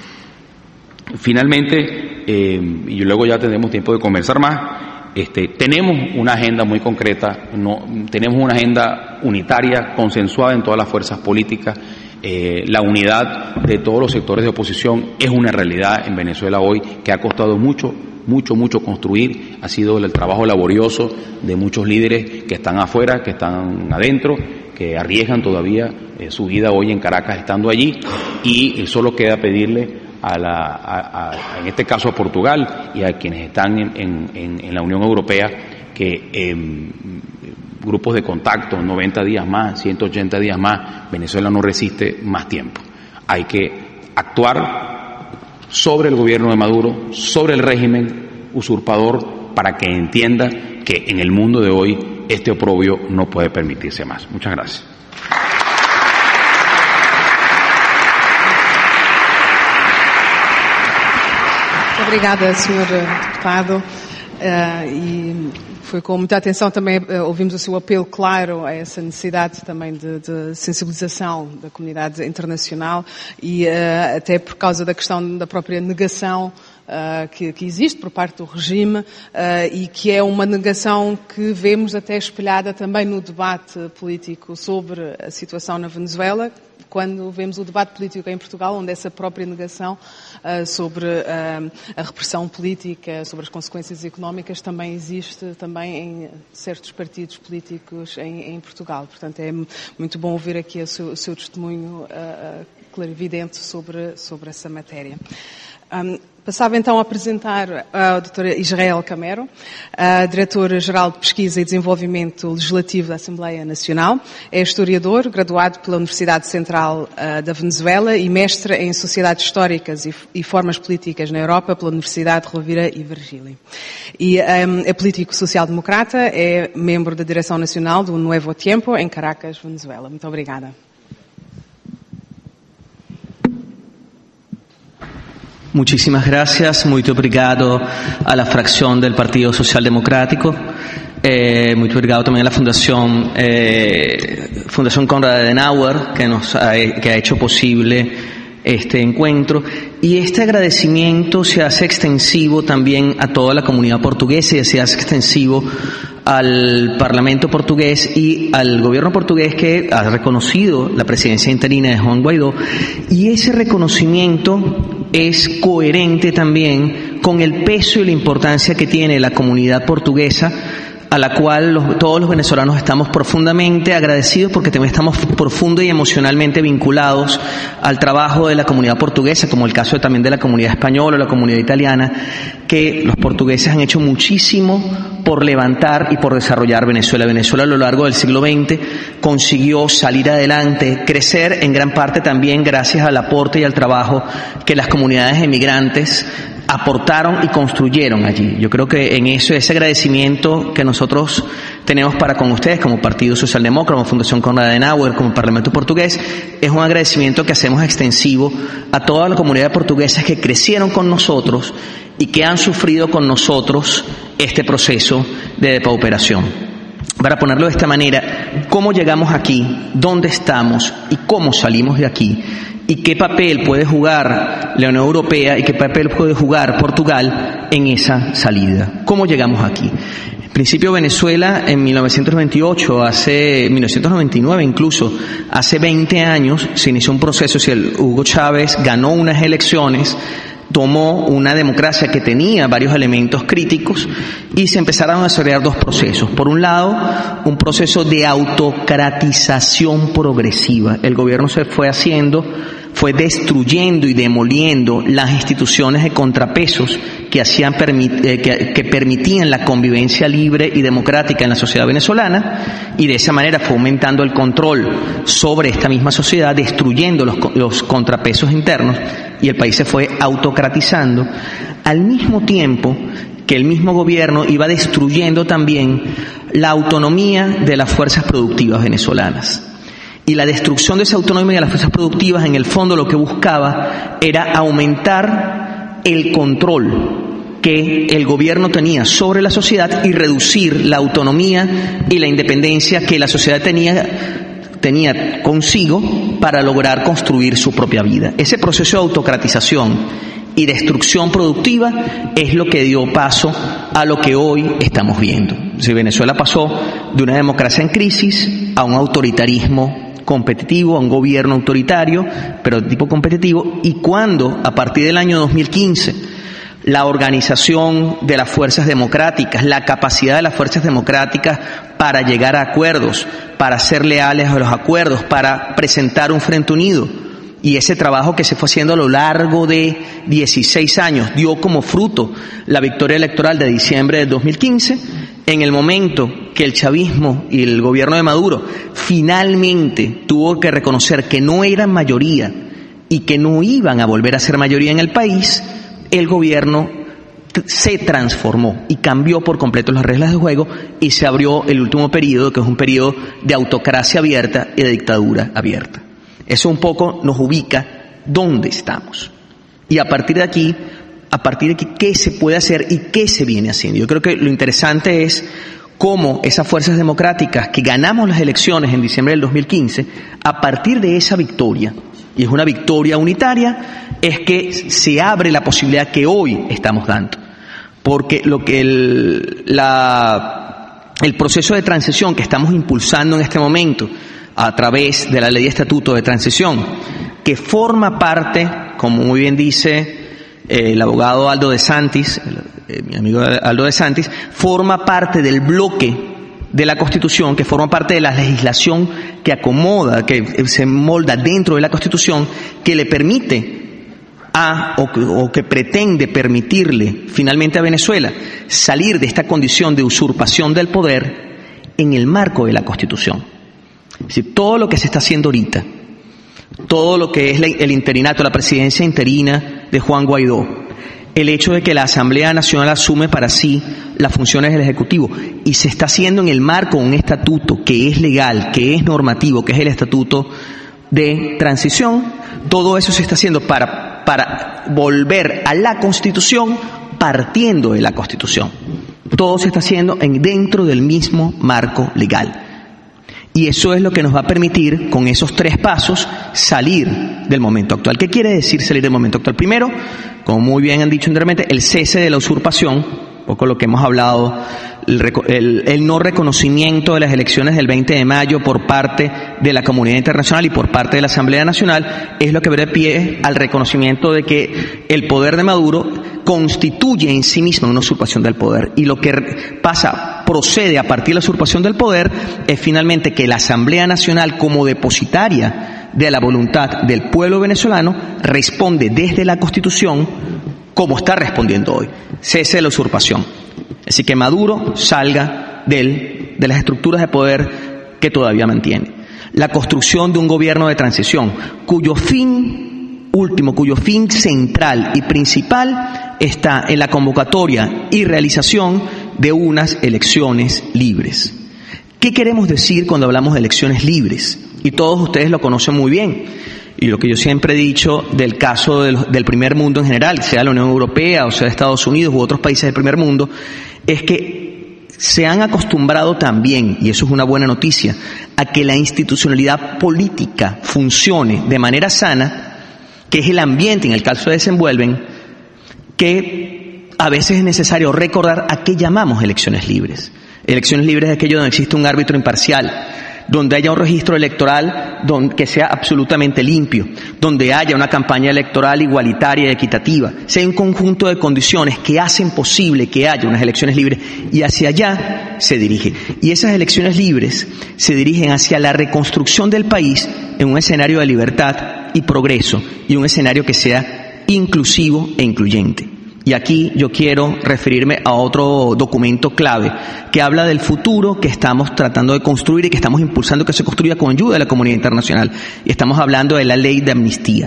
Finalmente, eh, y luego ya tendremos tiempo de conversar más. Este, tenemos una agenda muy concreta, no, tenemos una agenda unitaria, consensuada en todas las fuerzas políticas. Eh, la unidad de todos los sectores de oposición es una realidad en Venezuela hoy que ha costado mucho, mucho, mucho construir. Ha sido el trabajo laborioso de muchos líderes que están afuera, que están adentro, que arriesgan todavía eh, su vida hoy en Caracas estando allí, y solo queda pedirle a la, a, a, en este caso a Portugal y a quienes están en, en, en la Unión Europea, que eh, grupos de contacto, noventa días más, ciento ochenta días más, Venezuela no resiste más tiempo. Hay que actuar sobre el gobierno de Maduro, sobre el régimen usurpador, para que entienda que en el mundo de hoy este oprobio no puede permitirse más. Muchas gracias. Obrigada, senhor Deputado. Uh, e foi com muita atenção também, uh, ouvimos o seu apelo claro a essa necessidade também de, de sensibilização da comunidade internacional e uh, até por causa da questão da própria negação Uh, que, que existe por parte do regime uh, e que é uma negação que vemos até espelhada também no debate político sobre a situação na Venezuela, quando vemos o debate político em Portugal, onde essa própria negação uh, sobre uh, a repressão política, sobre as consequências económicas, também existe também em certos partidos políticos em, em Portugal. Portanto, é muito bom ouvir aqui o seu, o seu testemunho uh, clarividente sobre, sobre essa matéria. Um, Passava então a apresentar a doutora Israel Camero, a Diretora-Geral de Pesquisa e Desenvolvimento Legislativo da Assembleia Nacional. É historiador, graduado pela Universidade Central uh, da Venezuela e mestre em Sociedades Históricas e, e Formas Políticas na Europa pela Universidade de Rovira e Virgílio. E um, é político social-democrata, é membro da Direção Nacional do Nuevo Tiempo em Caracas, Venezuela. Muito obrigada. Muchísimas gracias, muy obrigado a la fracción del Partido Social Democrático, eh, muy obrigado también a la Fundación eh, Fundación Konrad Adenauer que nos ha, que ha hecho posible este encuentro, y este agradecimiento se hace extensivo también a toda la comunidad portuguesa y se hace extensivo al Parlamento portugués y al gobierno portugués, que ha reconocido la presidencia interina de Juan Guaidó, y ese reconocimiento es coherente también con el peso y la importancia que tiene la comunidad portuguesa a la cual los, todos los venezolanos estamos profundamente agradecidos porque también estamos profundo y emocionalmente vinculados al trabajo de la comunidad portuguesa, como el caso también de la comunidad española o la comunidad italiana, que los portugueses han hecho muchísimo por levantar y por desarrollar Venezuela. Venezuela a lo largo del siglo veinte consiguió salir adelante, crecer en gran parte también gracias al aporte y al trabajo que las comunidades emigrantes aportaron y construyeron allí. Yo creo que en eso, ese agradecimiento que nosotros tenemos para con ustedes como Partido Socialdemócrata, como Fundación Konrad Adenauer, como Parlamento Portugués, es un agradecimiento que hacemos extensivo a toda la comunidad de portugueses que crecieron con nosotros y que han sufrido con nosotros este proceso de depauperación. Para ponerlo de esta manera, ¿cómo llegamos aquí? ¿Dónde estamos? ¿Y cómo salimos de aquí? ¿Y qué papel puede jugar la Unión Europea y qué papel puede jugar Portugal en esa salida? ¿Cómo llegamos aquí? En principio, Venezuela en mil novecientos veintiocho, hace mil novecientos noventa y nueve incluso, hace veinte años se inició un proceso. Si el Hugo Chávez ganó unas elecciones, tomó una democracia que tenía varios elementos críticos y se empezaron a desarrollar dos procesos. Por un lado, un proceso de autocratización progresiva. El gobierno se fue haciendo, fue destruyendo y demoliendo las instituciones de contrapesos que hacían que, que permitían la convivencia libre y democrática en la sociedad venezolana, y de esa manera fue aumentando el control sobre esta misma sociedad, destruyendo los, los contrapesos internos, y el país se fue autocratizando, al mismo tiempo que el mismo gobierno iba destruyendo también la autonomía de las fuerzas productivas venezolanas. Y la destrucción de esa autonomía de las fuerzas productivas, en el fondo, lo que buscaba era aumentar el control que el gobierno tenía sobre la sociedad y reducir la autonomía y la independencia que la sociedad tenía tenía consigo para lograr construir su propia vida. Ese proceso de autocratización y destrucción productiva es lo que dio paso a lo que hoy estamos viendo. Si Venezuela pasó de una democracia en crisis a un autoritarismo competitivo, a un gobierno autoritario, pero de tipo competitivo, y cuando a partir del año dos mil quince la organización de las fuerzas democráticas, la capacidad de las fuerzas democráticas para llegar a acuerdos, para ser leales a los acuerdos, para presentar un frente unido, y ese trabajo que se fue haciendo a lo largo de dieciséis años dio como fruto la victoria electoral de diciembre de dos mil quince, en el momento que el chavismo y el gobierno de Maduro finalmente tuvo que reconocer que no eran mayoría y que no iban a volver a ser mayoría en el país, el gobierno se transformó y cambió por completo las reglas de juego y se abrió el último periodo, que es un periodo de autocracia abierta y de dictadura abierta. Eso un poco nos ubica dónde estamos. Y a partir de aquí, a partir de aquí, ¿qué se puede hacer y qué se viene haciendo? Yo creo que lo interesante es cómo esas fuerzas democráticas que ganamos las elecciones en diciembre del dos mil quince, a partir de esa victoria, y es una victoria unitaria, es que se abre la posibilidad que hoy estamos dando. Porque lo que el, la, el proceso de transición que estamos impulsando en este momento a través de la ley de estatuto de transición, que forma parte, como muy bien dice eh, el abogado Aldo de Santis, el, eh, mi amigo Aldo de Santis, forma parte del bloque de la Constitución, que forma parte de la legislación que acomoda, que se molda dentro de la Constitución, que le permite a, o, o que pretende permitirle finalmente a Venezuela salir de esta condición de usurpación del poder en el marco de la Constitución. Es decir, todo lo que se está haciendo ahorita, todo lo que es el interinato, la presidencia interina de Juan Guaidó, el hecho de que la Asamblea Nacional asume para sí las funciones del Ejecutivo y se está haciendo en el marco de un estatuto que es legal, que es normativo, que es el Estatuto de Transición, todo eso se está haciendo para, para volver a la Constitución partiendo de la Constitución. Todo se está haciendo en, dentro del mismo marco legal. Y eso es lo que nos va a permitir, con esos tres pasos, salir del momento actual. ¿Qué quiere decir salir del momento actual? Primero, como muy bien han dicho anteriormente, el cese de la usurpación, un poco lo que hemos hablado, el, el, el no reconocimiento de las elecciones del veinte de mayo por parte de la comunidad internacional y por parte de la Asamblea Nacional, es lo que abre pie al reconocimiento de que el poder de Maduro constituye en sí misma una usurpación del poder. Y lo que pasa, procede a partir de la usurpación del poder, es finalmente que la Asamblea Nacional, como depositaria de la voluntad del pueblo venezolano, responde desde la Constitución como está respondiendo hoy. Cese de la usurpación. Así que Maduro salga del, de las estructuras de poder que todavía mantiene. La construcción de un gobierno de transición, cuyo fin último, cuyo fin central y principal está en la convocatoria y realización de unas elecciones libres. ¿Qué queremos decir cuando hablamos de elecciones libres? Y todos ustedes lo conocen muy bien. Y lo que yo siempre he dicho del caso del, del primer mundo en general, sea la Unión Europea o sea Estados Unidos u otros países del primer mundo, es que se han acostumbrado también, y eso es una buena noticia, a que la institucionalidad política funcione de manera sana, que es el ambiente en el cual se desenvuelven, que a veces es necesario recordar a qué llamamos elecciones libres. Elecciones libres es aquello donde existe un árbitro imparcial, donde haya un registro electoral donde, que sea absolutamente limpio, donde haya una campaña electoral igualitaria y equitativa, sea un conjunto de condiciones que hacen posible que haya unas elecciones libres, y hacia allá se dirige. Y esas elecciones libres se dirigen hacia la reconstrucción del país en un escenario de libertad y progreso, y un escenario que sea inclusivo e incluyente. Y aquí yo quiero referirme a otro documento clave que habla del futuro que estamos tratando de construir y que estamos impulsando que se construya con ayuda de la comunidad internacional. Y estamos hablando de la ley de amnistía.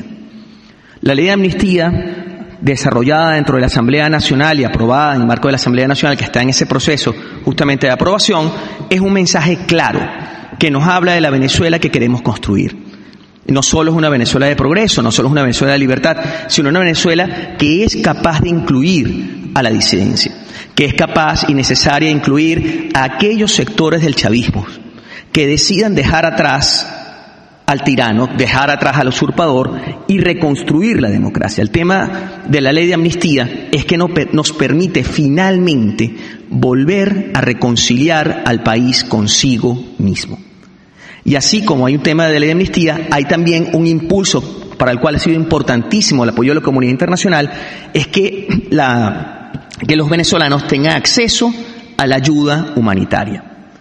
La ley de amnistía, desarrollada dentro de la Asamblea Nacional y aprobada en el marco de la Asamblea Nacional, que está en ese proceso justamente de aprobación, es un mensaje claro que nos habla de la Venezuela que queremos construir. No solo es una Venezuela de progreso, no solo es una Venezuela de libertad, sino una Venezuela que es capaz de incluir a la disidencia, que es capaz y necesaria de incluir a aquellos sectores del chavismo que decidan dejar atrás al tirano, dejar atrás al usurpador y reconstruir la democracia. El tema de la ley de amnistía es que nos permite finalmente volver a reconciliar al país consigo mismo. Y así como hay un tema de ley de amnistía, hay también un impulso para el cual ha sido importantísimo el apoyo de la comunidad internacional, es que, la, que los venezolanos tengan acceso a la ayuda humanitaria.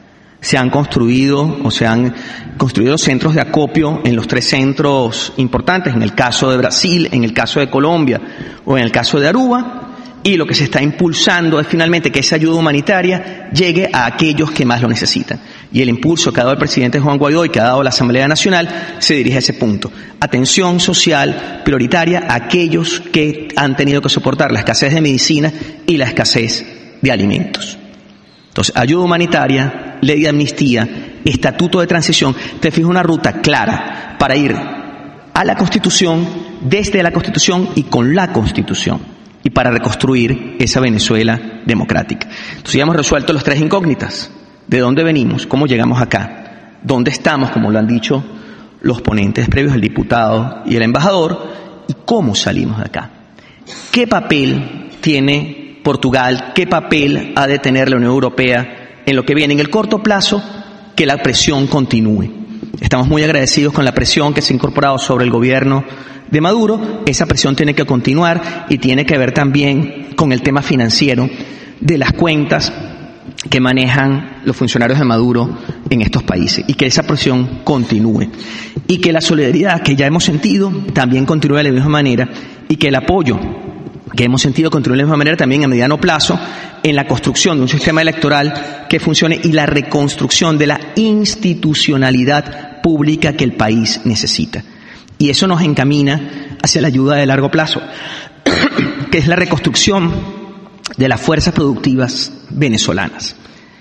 Se han construido o se han construido centros de acopio en los tres centros importantes, en el caso de Brasil, en el caso de Colombia o en el caso de Aruba. Y lo que se está impulsando es finalmente que esa ayuda humanitaria llegue a aquellos que más lo necesitan. Y el impulso que ha dado el presidente Juan Guaidó y que ha dado la Asamblea Nacional se dirige a ese punto. Atención social prioritaria a aquellos que han tenido que soportar la escasez de medicina y la escasez de alimentos. Entonces, ayuda humanitaria, ley de amnistía, estatuto de transición, te fija una ruta clara para ir a la Constitución, desde la Constitución y con la Constitución, y para reconstruir esa Venezuela democrática. Entonces ya hemos resuelto las tres incógnitas. ¿De dónde venimos? ¿Cómo llegamos acá? ¿Dónde estamos? Como lo han dicho los ponentes previos, el diputado y el embajador. ¿Y cómo salimos de acá? ¿Qué papel tiene Portugal? ¿Qué papel ha de tener la Unión Europea en lo que viene? En el corto plazo, que la presión continúe. Estamos muy agradecidos con la presión que se ha incorporado sobre el gobierno de Maduro. Esa presión tiene que continuar y tiene que ver también con el tema financiero de las cuentas que manejan los funcionarios de Maduro en estos países, y que esa presión continúe, y que la solidaridad que ya hemos sentido también continúe de la misma manera, y que el apoyo que hemos sentido continúe de la misma manera también a mediano plazo en la construcción de un sistema electoral que funcione y la reconstrucción de la institucionalidad pública que el país necesita. Y eso nos encamina hacia la ayuda de largo plazo, que es la reconstrucción de las fuerzas productivas venezolanas.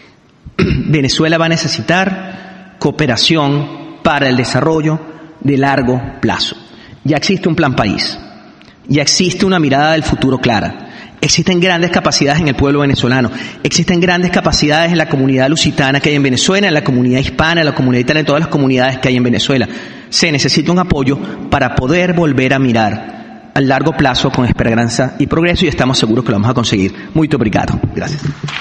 Venezuela va a necesitar cooperación para el desarrollo de largo plazo. Ya existe un plan país, ya existe una mirada del futuro clara, existen grandes capacidades en el pueblo venezolano, existen grandes capacidades en la comunidad lusitana que hay en Venezuela, en la comunidad hispana, en la comunidad italiana, en todas las comunidades que hay en Venezuela. Se necesita un apoyo para poder volver a mirar a largo plazo con esperanza y progreso, y estamos seguros que lo vamos a conseguir. Muy obrigado. Gracias.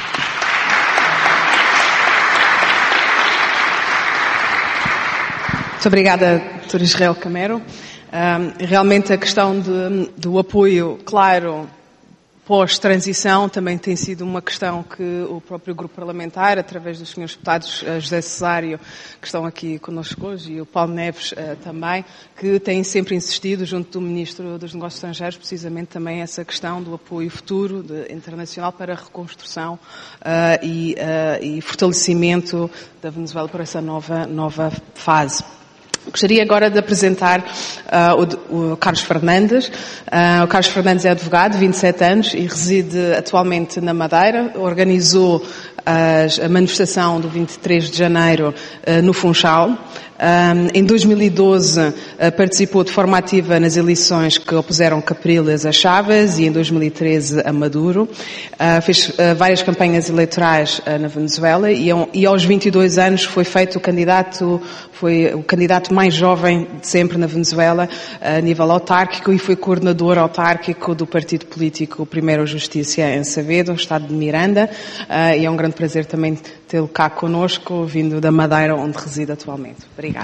Muito obrigada, doutor Israel Camero. Um, realmente a questão de, do apoio claro pós-transição também tem sido uma questão que o próprio grupo parlamentar, através dos senhores deputados José Cesário, que estão aqui connosco hoje, e o Paulo Neves uh, também, que têm sempre insistido junto do Ministro dos Negócios Estrangeiros, precisamente também essa questão do apoio futuro de, internacional para a reconstrução uh, e, uh, e fortalecimento da Venezuela para essa nova, nova fase. Gostaria agora de apresentar uh, o, o Carlos Fernandes. Uh, o Carlos Fernandes é advogado, vinte e sete anos, e reside atualmente na Madeira. Organizou uh, a manifestação do vinte e três de janeiro uh, no Funchal. Um, em dois mil e doze uh, participou de forma ativa nas eleições que opuseram Capriles a Chávez e em dois mil e treze a Maduro. Uh, fez uh, várias campanhas eleitorais uh, na Venezuela e, e aos vinte e dois anos foi feito o candidato, foi o candidato mais jovem de sempre na Venezuela a nível autárquico e foi coordenador autárquico do partido político Primeiro Justiça em Savedo, no estado de Miranda, uh, e é um grande prazer também tê-lo cá connosco, vindo da Madeira, onde reside atualmente. Obrigada.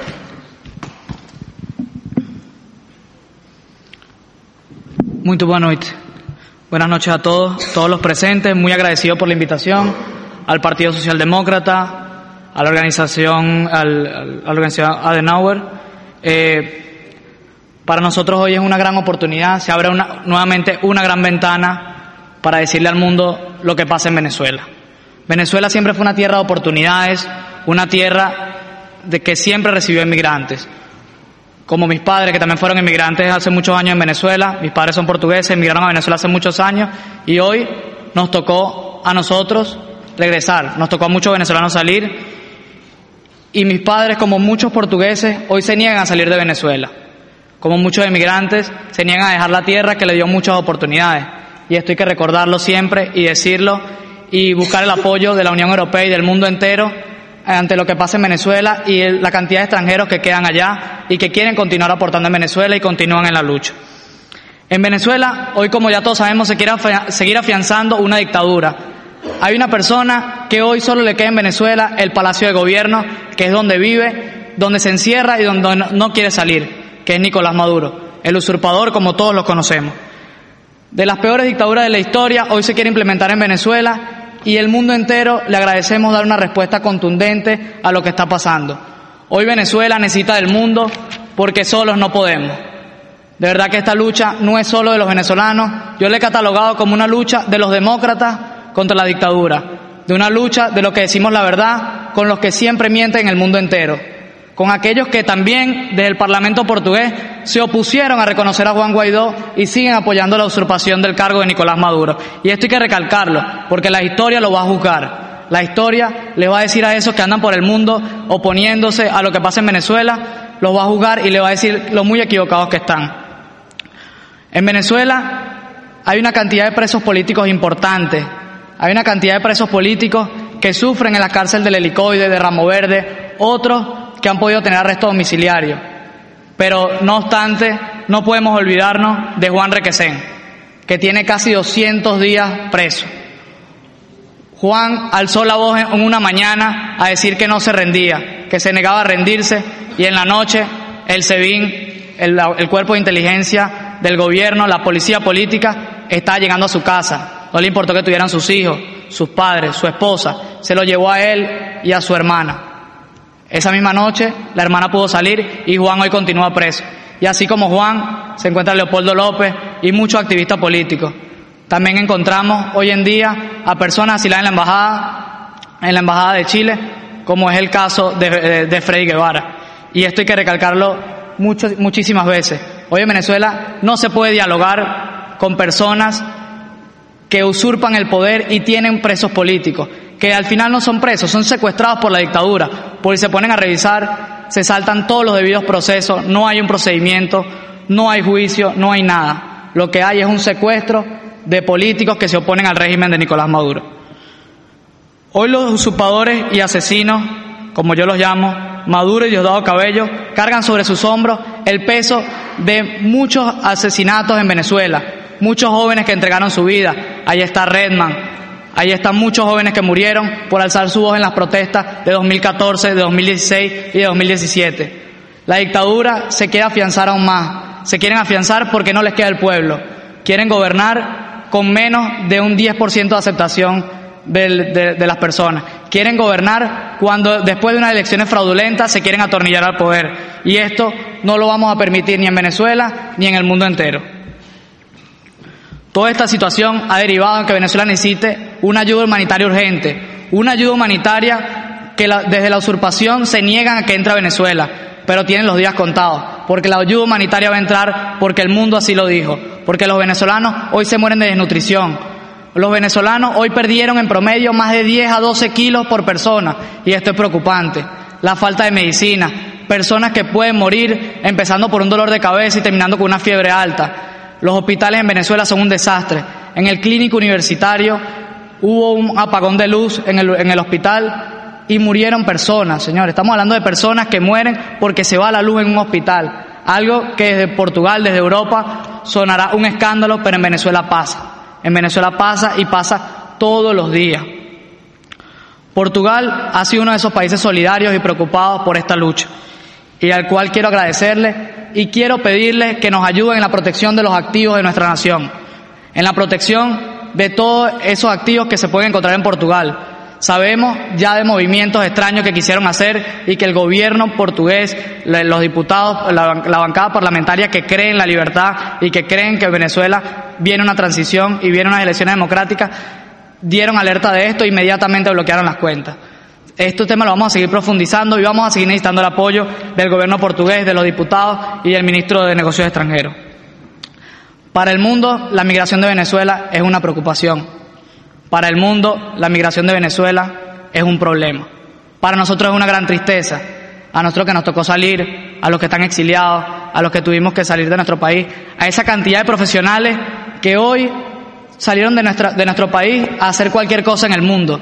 Muito boa noite. Buenas noches a todos, todos los presentes. Muy agradecido por la invitación al Partido Socialdemócrata, a la organización, al, a la organización Adenauer. Eh, para nosotros hoy es una gran oportunidad, se abre una, nuevamente una gran ventana para decirle al mundo lo que pasa en Venezuela. Venezuela siempre fue una tierra de oportunidades, una tierra de que siempre recibió inmigrantes. Como mis padres, que también fueron inmigrantes hace muchos años en Venezuela, mis padres son portugueses, emigraron a Venezuela hace muchos años y hoy nos tocó a nosotros regresar, nos tocó a muchos venezolanos salir y mis padres, como muchos portugueses, hoy se niegan a salir de Venezuela. Como muchos inmigrantes, se niegan a dejar la tierra que le dio muchas oportunidades y esto hay que recordarlo siempre y decirlo y buscar el apoyo de la Unión Europea y del mundo entero ante lo que pasa en Venezuela y la cantidad de extranjeros que quedan allá y que quieren continuar aportando en Venezuela y continúan en la lucha. En Venezuela, hoy como ya todos sabemos, se quiere seguir afianzando una dictadura. Hay una persona que hoy solo le queda en Venezuela el Palacio de Gobierno, que es donde vive, donde se encierra y donde no quiere salir, que es Nicolás Maduro, el usurpador como todos lo conocemos. De las peores dictaduras de la historia, hoy se quiere implementar en Venezuela y el mundo entero le agradecemos dar una respuesta contundente a lo que está pasando. Hoy Venezuela necesita del mundo porque solos no podemos. De verdad que esta lucha no es solo de los venezolanos, yo la he catalogado como una lucha de los demócratas contra la dictadura, de una lucha de los que decimos la verdad con los que siempre mienten en el mundo entero, con aquellos que también desde el Parlamento portugués se opusieron a reconocer a Juan Guaidó y siguen apoyando la usurpación del cargo de Nicolás Maduro. Y esto hay que recalcarlo, porque la historia lo va a juzgar. La historia le va a decir a esos que andan por el mundo oponiéndose a lo que pasa en Venezuela, los va a juzgar y le va a decir lo muy equivocados que están. En Venezuela hay una cantidad de presos políticos importantes, hay una cantidad de presos políticos que sufren en la cárcel del Helicoide, de Ramo Verde, otros que han podido tener arresto domiciliario. Pero, no obstante, no podemos olvidarnos de Juan Requesén, que tiene casi doscientos días preso. Juan alzó la voz en una mañana a decir que no se rendía, que se negaba a rendirse, y en la noche el SEBIN, el, el cuerpo de inteligencia del gobierno, la policía política, estaba llegando a su casa. No le importó que tuvieran sus hijos, sus padres, su esposa. Se lo llevó a él y a su hermana. Esa misma noche la hermana pudo salir y Juan hoy continúa preso. Y así como Juan, se encuentra Leopoldo López y muchos activistas políticos. También encontramos hoy en día a personas asiladas en la embajada, en la embajada de Chile, como es el caso de, de, de Freddy Guevara. Y esto hay que recalcarlo mucho, muchísimas veces. Hoy en Venezuela no se puede dialogar con personas que usurpan el poder y tienen presos políticos, que al final no son presos, son secuestrados por la dictadura, porque se ponen a revisar, se saltan todos los debidos procesos, no hay un procedimiento, no hay juicio, no hay nada. Lo que hay es un secuestro de políticos que se oponen al régimen de Nicolás Maduro. Hoy los usurpadores y asesinos, como yo los llamo, Maduro y Diosdado Cabello, cargan sobre sus hombros el peso de muchos asesinatos en Venezuela, muchos jóvenes que entregaron su vida. Ahí está Redman, ahí están muchos jóvenes que murieron por alzar su voz en las protestas de dos mil catorce, de dos mil dieciséis y de dos mil diecisiete. La dictadura se quiere afianzar aún más, se quieren afianzar porque no les queda el pueblo, quieren gobernar con menos de un diez por ciento de aceptación de, de, de las personas. Quieren gobernar cuando después de unas elecciones fraudulentas se quieren atornillar al poder. Y esto no lo vamos a permitir ni en Venezuela ni en el mundo entero. Toda esta situación ha derivado en que Venezuela necesite una ayuda humanitaria urgente, una ayuda humanitaria que la, desde la usurpación se niegan a que entre a Venezuela, pero tienen los días contados, porque la ayuda humanitaria va a entrar porque el mundo así lo dijo, porque los venezolanos hoy se mueren de desnutrición. Los venezolanos hoy perdieron en promedio más de diez a doce kilos por persona, y esto es preocupante. La falta de medicina, personas que pueden morir empezando por un dolor de cabeza y terminando con una fiebre alta. Los hospitales en Venezuela son un desastre. En el clínico universitario hubo un apagón de luz en el, en el hospital y murieron personas, señores. Estamos hablando de personas que mueren porque se va la luz en un hospital. Algo que desde Portugal, desde Europa, sonará un escándalo, pero en Venezuela pasa. En Venezuela pasa y pasa todos los días. Portugal ha sido uno de esos países solidarios y preocupados por esta lucha, y al cual quiero agradecerle y quiero pedirle que nos ayuden en la protección de los activos de nuestra nación, en la protección de todos esos activos que se pueden encontrar en Portugal. Sabemos ya de movimientos extraños que quisieron hacer y que el gobierno portugués, los diputados, la, la bancada parlamentaria que cree en la libertad y que creen que en Venezuela viene una transición y viene unas elecciones democráticas, dieron alerta de esto e inmediatamente bloquearon las cuentas. Este tema lo vamos a seguir profundizando y vamos a seguir necesitando el apoyo del gobierno portugués, de los diputados y del ministro de Negocios Extranjeros. Para el mundo, la migración de Venezuela es una preocupación. Para el mundo, la migración de Venezuela es un problema. Para nosotros es una gran tristeza. A nosotros que nos tocó salir, a los que están exiliados, a los que tuvimos que salir de nuestro país, a esa cantidad de profesionales que hoy salieron de, nuestra, de nuestro país a hacer cualquier cosa en el mundo.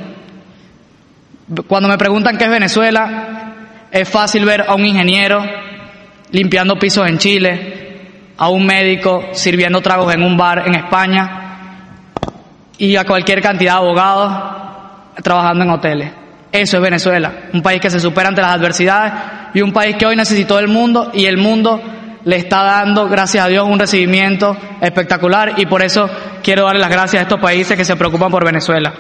Cuando me preguntan qué es Venezuela, es fácil ver a un ingeniero limpiando pisos en Chile, a un médico sirviendo tragos en un bar en España y a cualquier cantidad de abogados trabajando en hoteles. Eso es Venezuela, un país que se supera ante las adversidades y un país que hoy necesitó del mundo, y el mundo le está dando, gracias a Dios, un recibimiento espectacular, y por eso quiero darle las gracias a estos países que se preocupan por Venezuela.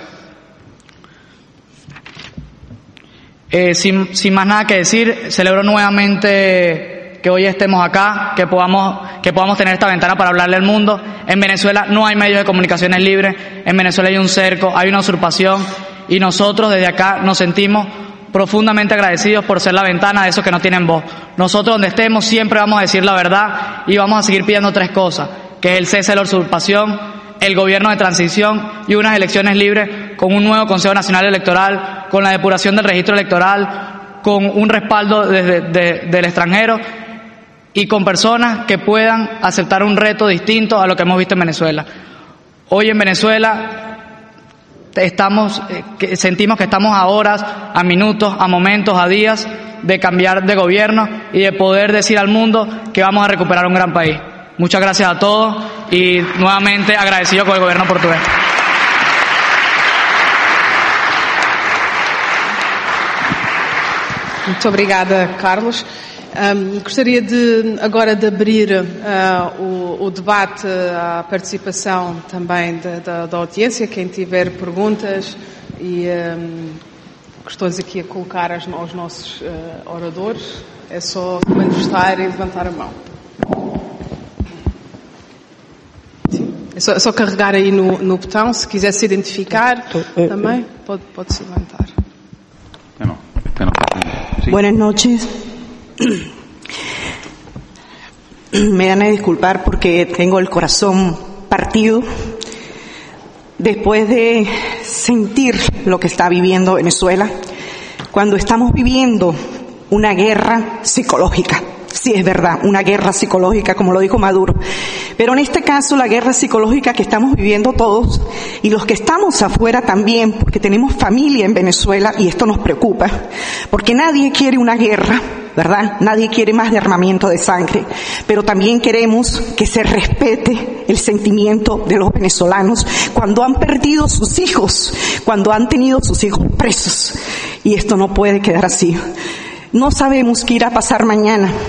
Eh, sin, sin más nada que decir, celebro nuevamente que hoy estemos acá, que podamos, que podamos tener esta ventana para hablarle al mundo. En Venezuela no hay medios de comunicaciones libres, en Venezuela hay un cerco, hay una usurpación, y nosotros desde acá nos sentimos profundamente agradecidos por ser la ventana de esos que no tienen voz. Nosotros donde estemos siempre vamos a decir la verdad y vamos a seguir pidiendo tres cosas, que es el cese de la usurpación, el gobierno de transición y unas elecciones libres con un nuevo Consejo Nacional Electoral, con la depuración del registro electoral, con un respaldo desde de, del extranjero y con personas que puedan aceptar un reto distinto a lo que hemos visto en Venezuela. Hoy en Venezuela estamos, eh, sentimos que estamos a horas, a minutos, a momentos, a días de cambiar de gobierno y de poder decir al mundo que vamos a recuperar un gran país. Muchas gracias a todos y nuevamente agradecido con el gobierno portugués. Muito obrigada, Carlos. Um, gostaria de, agora de abrir uh, o, o debate à participação também da, da, da audiência. Quem tiver perguntas e um, questões aqui a colocar aos, aos nossos uh, oradores, é só manifestar e levantar a mão. Sim. É só, é só carregar aí no, no botão. Se quiser se identificar também, pode, pode se levantar. Bueno, bueno, sí. Buenas noches. Me van a disculpar porque tengo el corazón partido después de sentir lo que está viviendo Venezuela, cuando estamos viviendo una guerra psicológica. Sí, es verdad, una guerra psicológica, como lo dijo Maduro. Pero en este caso, la guerra psicológica que estamos viviendo todos, y los que estamos afuera también, porque tenemos familia en Venezuela, y esto nos preocupa, porque nadie quiere una guerra, ¿verdad? Nadie quiere más derramamiento de sangre, pero también queremos que se respete el sentimiento de los venezolanos cuando han perdido sus hijos, cuando han tenido sus hijos presos, y esto no puede quedar así. No sabemos qué irá a pasar mañana.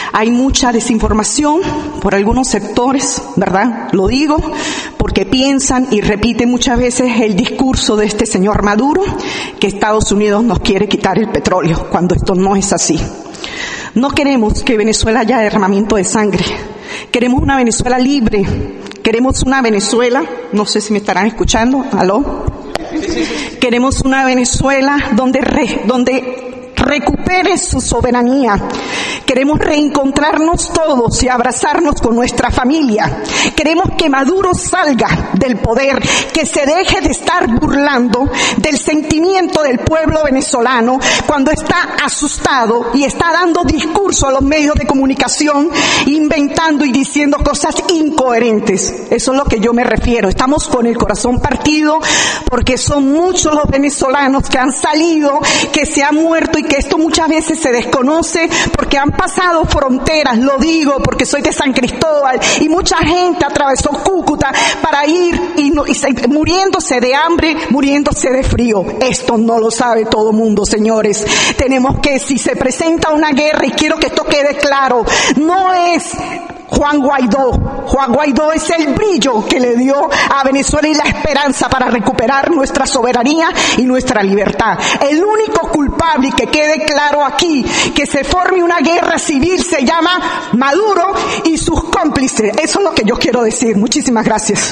Hay mucha desinformación por algunos sectores, ¿verdad? Lo digo porque piensan y repiten muchas veces el discurso de este señor Maduro, que Estados Unidos nos quiere quitar el petróleo, cuando esto no es así. No queremos que Venezuela haya derramamiento de sangre. Queremos una Venezuela libre. Queremos una Venezuela, no sé si me estarán escuchando, ¿aló? Queremos una Venezuela donde, re, donde recupere su soberanía. Queremos reencontrarnos todos y abrazarnos con nuestra familia. Queremos que Maduro salga del poder, que se deje de estar burlando del sentimiento del pueblo venezolano cuando está asustado y está dando discurso a los medios de comunicación, inventando y diciendo cosas incoherentes. Eso es lo que yo me refiero. Estamos con el corazón partido porque son muchos los venezolanos que han salido, que se han muerto y que esto muchas veces se desconoce porque han pasado fronteras, lo digo porque soy de San Cristóbal, y mucha gente atravesó Cúcuta para ir y, no, y se, muriéndose de hambre, muriéndose de frío. Esto no lo sabe todo mundo, señores. Tenemos que, si se presenta una guerra, y quiero que esto quede claro, no es Juan Guaidó. Juan Guaidó es el brillo que le dio a Venezuela y la esperanza para recuperar nuestra soberanía y nuestra libertad. El único culpable, y que quede claro aquí, que se forme una guerra civil, se llama Maduro y sus cómplices. Eso es lo que yo quiero decir. Muchísimas gracias.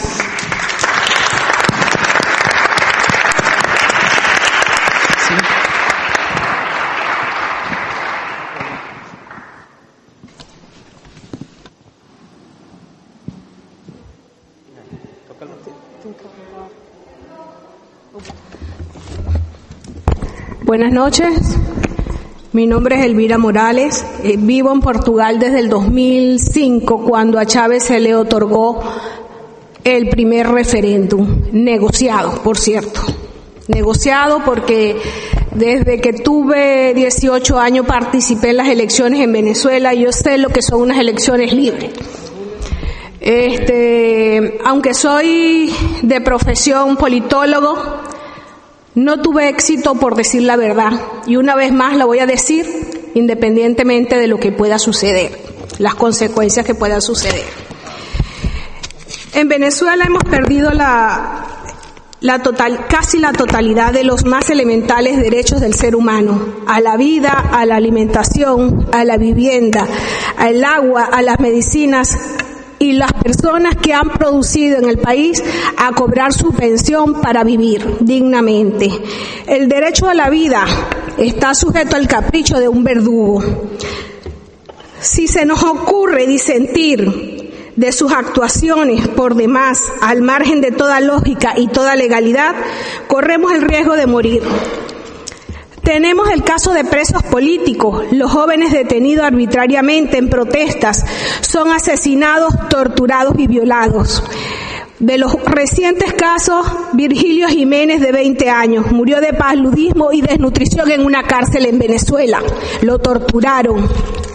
Buenas noches, mi nombre es Elvira Morales, eh, vivo en Portugal desde el dos mil cinco, cuando a Chávez se le otorgó el primer referéndum, negociado, por cierto, negociado porque desde que tuve dieciocho años participé en las elecciones en Venezuela y yo sé lo que son unas elecciones libres. Este, aunque soy de profesión politólogo, no tuve éxito por decir la verdad, y una vez más la voy a decir independientemente de lo que pueda suceder, las consecuencias que puedan suceder. En Venezuela hemos perdido la, la total, casi la totalidad de los más elementales derechos del ser humano, a la vida, a la alimentación, a la vivienda, al agua, a las medicinas, y las personas que han producido en el país a cobrar su pensión para vivir dignamente. El derecho a la vida está sujeto al capricho de un verdugo. Si se nos ocurre disentir de sus actuaciones por demás, al margen de toda lógica y toda legalidad, corremos el riesgo de morir. Tenemos el caso de presos políticos. Los jóvenes detenidos arbitrariamente en protestas son asesinados, torturados y violados. De los recientes casos, Virgilio Jiménez, de veinte años, murió de paludismo y desnutrición en una cárcel en Venezuela. Lo torturaron.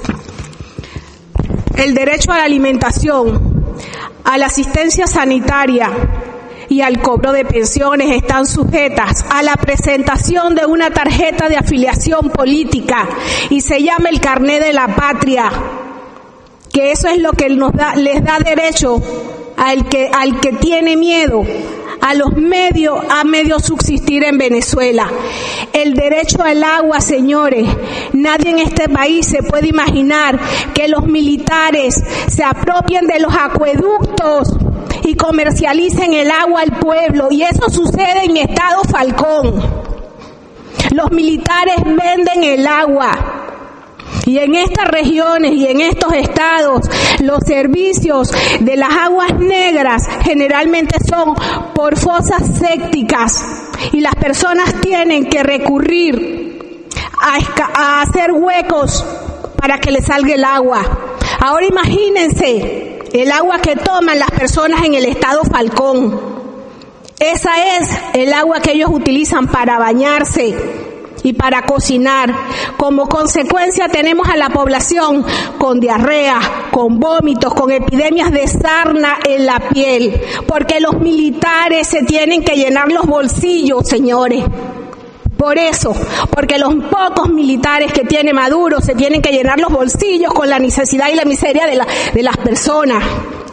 El derecho a la alimentación, a la asistencia sanitaria y al cobro de pensiones están sujetas a la presentación de una tarjeta de afiliación política y se llama el carné de la patria, que eso es lo que nos da, les da derecho al que, al que tiene miedo a los medios, a medio subsistir en Venezuela. El derecho al agua, señores. Nadie en este país se puede imaginar que los militares se apropien de los acueductos y comercialicen el agua al pueblo, y eso sucede en mi estado Falcón. Los militares venden el agua. Y en estas regiones y en estos estados, los servicios de las aguas negras generalmente son por fosas sépticas y las personas tienen que recurrir a, a hacer huecos para que les salga el agua. Ahora imagínense el agua que toman las personas en el estado Falcón. Esa es el agua que ellos utilizan para bañarse y para cocinar. Como consecuencia tenemos a la población con diarrea, con vómitos, con epidemias de sarna en la piel, porque los militares se tienen que llenar los bolsillos, señores, Por eso, porque los pocos militares que tiene Maduro se tienen que llenar los bolsillos con la necesidad y la miseria de, la, de las personas.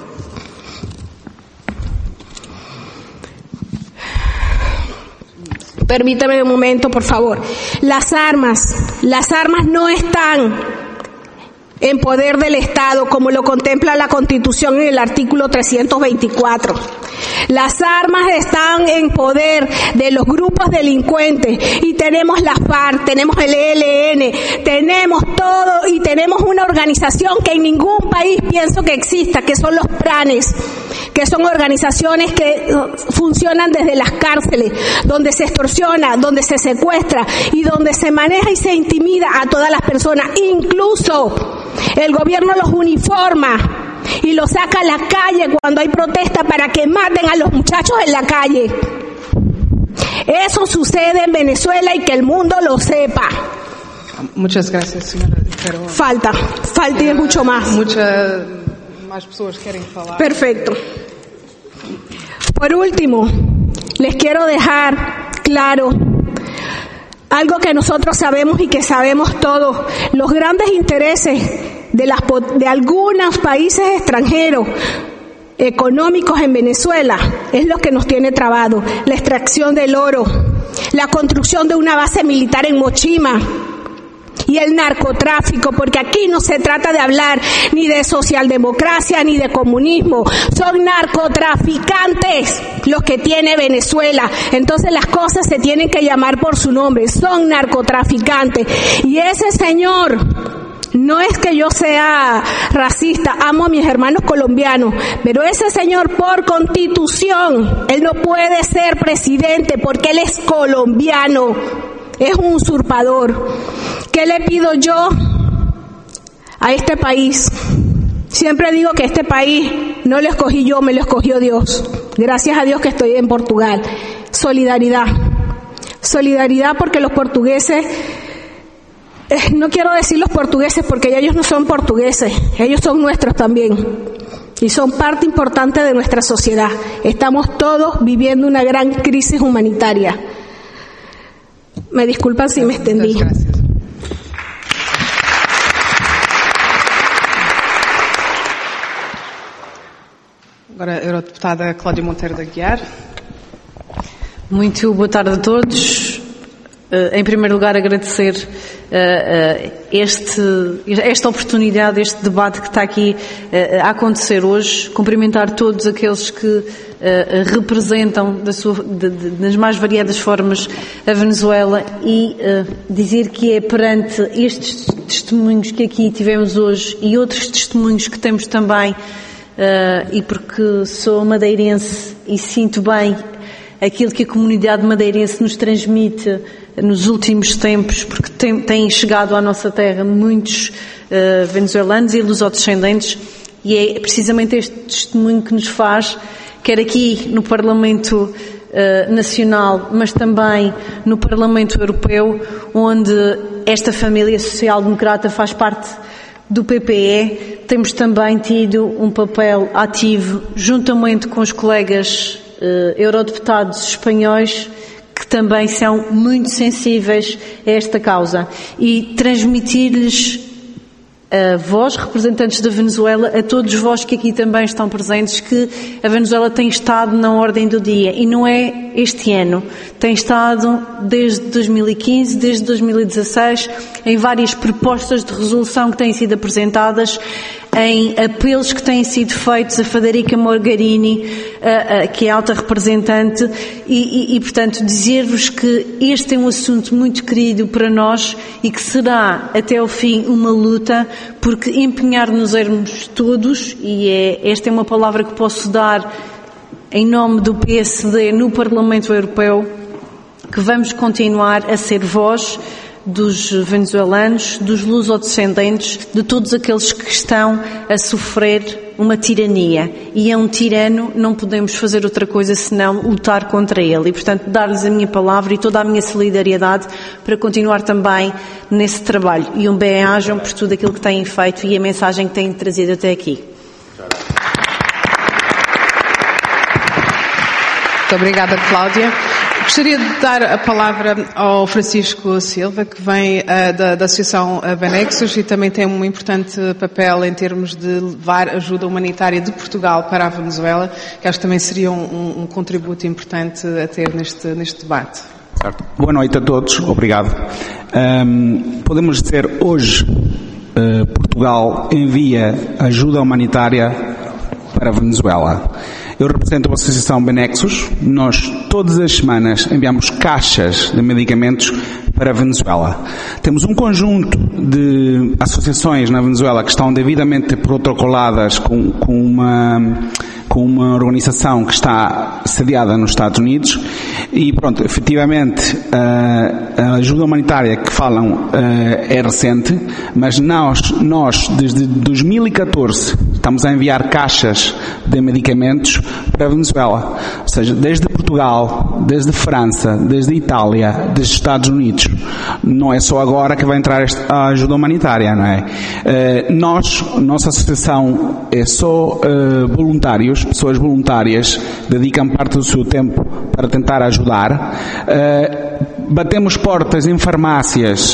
Permítame un momento, por favor. Las armas, las armas no están en poder del Estado, como lo contempla la Constitución en el artículo trescientos veinticuatro. Las armas están en poder de los grupos delincuentes y tenemos la FARC, tenemos el E L N, tenemos todo y tenemos una organización que en ningún país pienso que exista, que son los PRANES, que son organizaciones que funcionan desde las cárceles, donde se extorsiona, donde se secuestra y donde se maneja y se intimida a todas las personas. Incluso el gobierno los uniforma y los saca a la calle cuando hay protesta para que maten a los muchachos en la calle. Eso sucede en Venezuela y que el mundo lo sepa. Muchas gracias, señora. Pero, falta, falta y mucho más. Muchas más personas quieren hablar. Perfecto. Por último, les quiero dejar claro algo que nosotros sabemos y que sabemos todos. Los grandes intereses de, las, de algunos países extranjeros económicos en Venezuela es lo que nos tiene trabado. La extracción del oro, la construcción de una base militar en Mochima y el narcotráfico, porque aquí no se trata de hablar ni de socialdemocracia ni de comunismo, son narcotraficantes los que tiene Venezuela. Entonces las cosas se tienen que llamar por su nombre, son narcotraficantes. Y ese señor, no es que yo sea racista, amo a mis hermanos colombianos, pero ese señor por constitución, él no puede ser presidente porque él es colombiano, es un usurpador. ¿Qué le pido yo a este país? Siempre digo que este país no lo escogí yo, me lo escogió Dios. Gracias a Dios que estoy en Portugal. Solidaridad. Solidaridad porque los portugueses, eh, no quiero decir los portugueses porque ellos no son portugueses, ellos son nuestros también. Y son parte importante de nuestra sociedad. Estamos todos viviendo una gran crisis humanitaria. Me disculpan si me extendí. Gracias. Agora a eurodeputada Cláudia Monteiro de Aguiar. Muito boa tarde a todos. Uh, em primeiro lugar, agradecer uh, uh, este, esta oportunidade, este debate que está aqui uh, a acontecer hoje. Cumprimentar todos aqueles que uh, representam da sua, de, de, das mais variadas formas a Venezuela e uh, dizer que é perante estes testemunhos que aqui tivemos hoje e outros testemunhos que temos também, uh, e porque sou madeirense e sinto bem aquilo que a comunidade madeirense nos transmite nos últimos tempos, porque tem, têm chegado à nossa terra muitos uh, venezuelanos e lusodescendentes, e é precisamente este testemunho que nos faz, quer aqui no Parlamento uh, Nacional, mas também no Parlamento Europeu, onde esta família social-democrata faz parte do P P E, temos também tido um papel ativo, juntamente com os colegas uh, eurodeputados espanhóis, que também são muito sensíveis a esta causa, e transmitir-lhes a vós, representantes da Venezuela, a todos vós que aqui também estão presentes, que a Venezuela tem estado na ordem do dia, e não é este ano, tem estado desde dois mil e quinze, desde dois mil e dezasseis, em várias propostas de resolução que têm sido apresentadas, em apelos que têm sido feitos a Federica Mogherini, a, a, que é alta representante, e, e, e portanto dizer-vos que este é um assunto muito querido para nós e que será até ao fim uma luta, porque empenhar-nos-ermos todos, e é, esta é uma palavra que posso dar em nome do P S D no Parlamento Europeu, que vamos continuar a ser voz dos venezuelanos, dos lusodescendentes, de todos aqueles que estão a sofrer uma tirania. E é um tirano, não podemos fazer outra coisa senão lutar contra ele. E, portanto, dar-lhes a minha palavra e toda a minha solidariedade para continuar também nesse trabalho. E um bem-ajam por tudo aquilo que têm feito e a mensagem que têm trazido até aqui. Muito obrigada, Cláudia. Gostaria de dar a palavra ao Francisco Silva, que vem uh, da, da Associação Benexus e também tem um importante papel em termos de levar ajuda humanitária de Portugal para a Venezuela, que acho que também seria um, um contributo importante a ter neste, neste debate. Certo. Boa noite a todos, obrigado. Um, podemos dizer hoje uh, Portugal envia ajuda humanitária para a Venezuela. Eu represento a Associação Benexus. Nós, todas as semanas, enviamos caixas de medicamentos para a Venezuela. Temos um conjunto de associações na Venezuela que estão devidamente protocoladas com, com uma... com uma organização que está sediada nos Estados Unidos e, pronto, efetivamente a ajuda humanitária que falam é recente, mas nós, nós desde dois mil e catorze estamos a enviar caixas de medicamentos para a Venezuela, ou seja, desde Portugal, desde França, desde Itália, desde Estados Unidos. Não é só agora que vai entrar a ajuda humanitária, não é? Nós, nossa associação é só voluntários, pessoas voluntárias, dedicam parte do seu tempo para tentar ajudar. Uh, batemos portas em farmácias,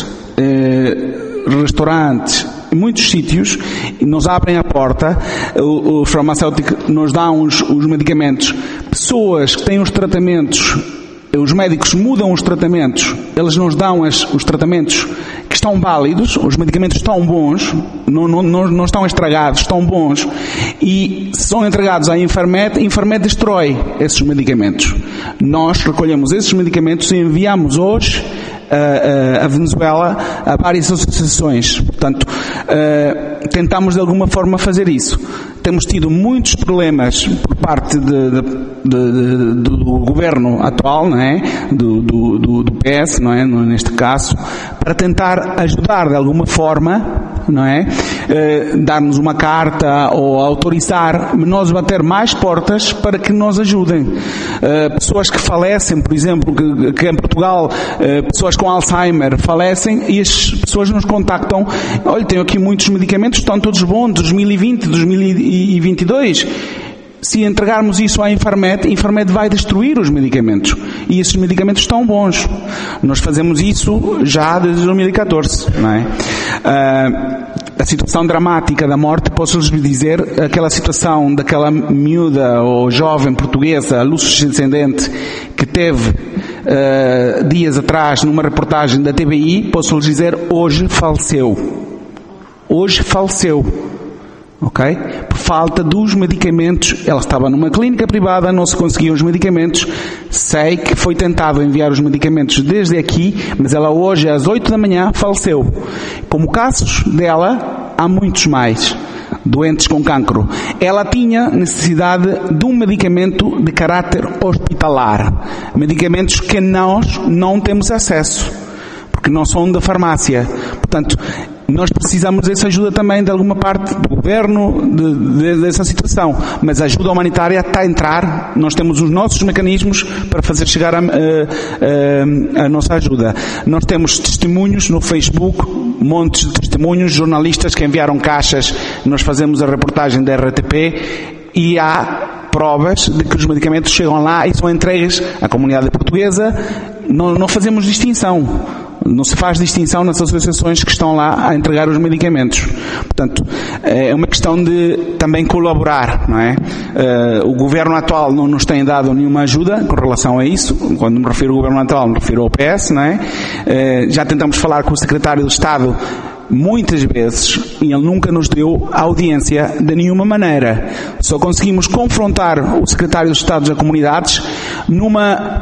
uh, restaurantes, em muitos sítios, e nos abrem a porta, o, o farmacêutico nos dá os, os medicamentos. Pessoas que têm os tratamentos, os médicos mudam os tratamentos, eles nos dão as, os tratamentos que estão válidos, os medicamentos estão bons, não, não, não estão estragados, estão bons, e são entregados à Infarmed, a Infarmed destrói esses medicamentos. Nós recolhemos esses medicamentos e enviamos hoje a, a, a Venezuela a várias associações. Portanto, uh, tentamos de alguma forma fazer isso. Temos tido muitos problemas por parte de, de, de, de, do governo atual, não é? do, do, do, do P S, não é? Neste caso, para tentar ajudar de alguma forma, não é? Eh, dar-nos uma carta ou autorizar nós bater mais portas para que nos ajudem. Eh, pessoas que falecem, por exemplo, que, que em Portugal, eh, pessoas com Alzheimer falecem e as pessoas nos contactam: olha, tenho aqui muitos medicamentos, estão todos bons, dois mil e vinte, dois mil e vinte e dois. Se entregarmos isso à Infarmed, a Infarmed vai destruir os medicamentos. E esses medicamentos estão bons. Nós fazemos isso já desde dois mil e catorze, não é? Uh, a situação dramática da morte, posso-lhes dizer, aquela situação daquela miúda ou jovem portuguesa, luso-descendente, que teve uh, dias atrás numa reportagem da T V I, posso-lhes dizer, hoje faleceu. Hoje faleceu. Ok? Por falta dos medicamentos. Ela estava numa clínica privada, não se conseguiam os medicamentos. Sei que foi tentado enviar os medicamentos desde aqui, mas ela hoje às oito da manhã faleceu. Como casos dela, há muitos mais. Doentes com cancro. Ela tinha necessidade de um medicamento de caráter hospitalar. Medicamentos que nós não temos acesso, porque não são da farmácia. Portanto, nós precisamos dessa ajuda também de alguma parte do governo, de, de, dessa situação. Mas a ajuda humanitária está a entrar, nós temos os nossos mecanismos para fazer chegar a, a, a, a nossa ajuda. Nós temos testemunhos no Facebook, montes de testemunhos, jornalistas que enviaram caixas, nós fazemos a reportagem da R T P e há provas de que os medicamentos chegam lá e são entregues à comunidade portuguesa. Não, não fazemos distinção. Não se faz distinção nas associações que estão lá a entregar os medicamentos. Portanto, é uma questão de também colaborar, não é? Uh, o governo atual não nos tem dado nenhuma ajuda com relação a isso. Quando me refiro ao governo atual, me refiro ao P S, não é? Uh, já tentamos falar com o secretário de Estado muitas vezes e ele nunca nos deu audiência de nenhuma maneira. Só conseguimos confrontar o secretário de Estado das Comunidades numa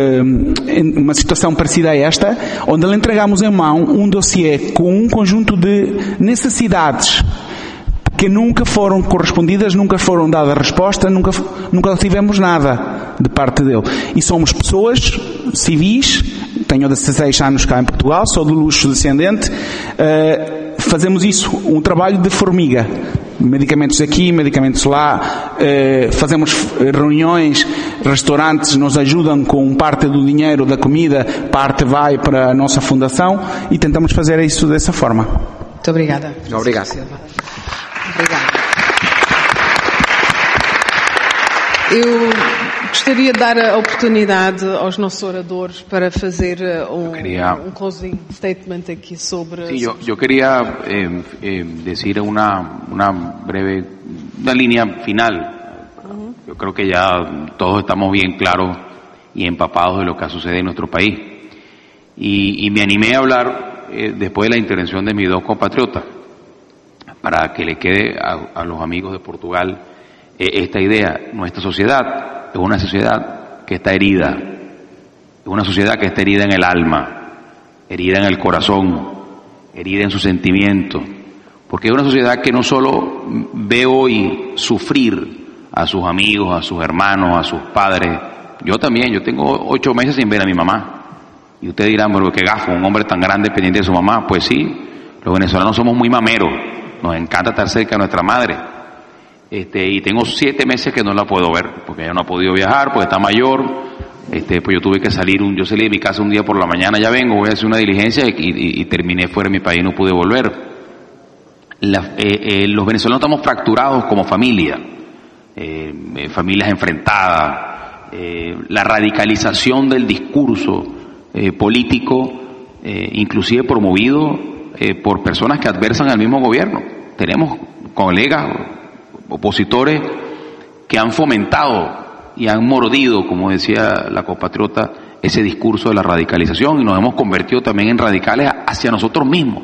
uh, uma situação parecida a esta, onde lhe entregamos em mão um dossiê com um conjunto de necessidades que nunca foram correspondidas, nunca foram dadas resposta, nunca, nunca tivemos nada de parte dele. E somos pessoas civis, tenho dezesseis anos cá em Portugal, sou do luxo descendente, uh, fazemos isso, um trabalho de formiga. Medicamentos aqui, medicamentos lá, uh, fazemos reuniões, restaurantes nos ajudam com parte do dinheiro da comida, parte vai para a nossa fundação e tentamos fazer isso dessa forma. Muito obrigada. Obrigado. Obrigada. Eu Gostaria de dar a oportunidade aos nossos oradores para fazer um, quería, um closing statement aqui sobre... Sí, yo, yo quería eh, eh, decir una, una breve, una línea final. Uh-huh. Yo creo que ya todos estamos bien claros y empapados de lo que sucede en nuestro país. Y, y me animé a hablar eh, después de la intervención de mis dos compatriotas, para que le quede a, a los amigos de Portugal eh, esta idea. Nuestra sociedad es una sociedad que está herida, es una sociedad que está herida en el alma, herida en el corazón, herida en sus sentimientos, porque es una sociedad que no solo ve hoy sufrir a sus amigos, a sus hermanos, a sus padres. Yo también, yo tengo ocho meses sin ver a mi mamá. Y ustedes dirán, pero qué gafo, un hombre tan grande pendiente de su mamá. Pues sí, los venezolanos somos muy mameros, nos encanta estar cerca de nuestra madre. Este, y tengo siete meses que no la puedo ver, porque ella no ha podido viajar, porque está mayor. Este, pues yo tuve que salir, un, yo salí de mi casa un día por la mañana, ya vengo, voy a hacer una diligencia y, y, y terminé fuera de mi país, no pude volver. La, eh, eh, los venezolanos estamos fracturados como familia, eh, eh, familias enfrentadas, eh, la radicalización del discurso eh, político, eh, inclusive promovido eh, por personas que adversan al mismo gobierno. Tenemos colegas opositores que han fomentado y han mordido, como decía la compatriota, ese discurso de la radicalización, y nos hemos convertido también en radicales hacia nosotros mismos.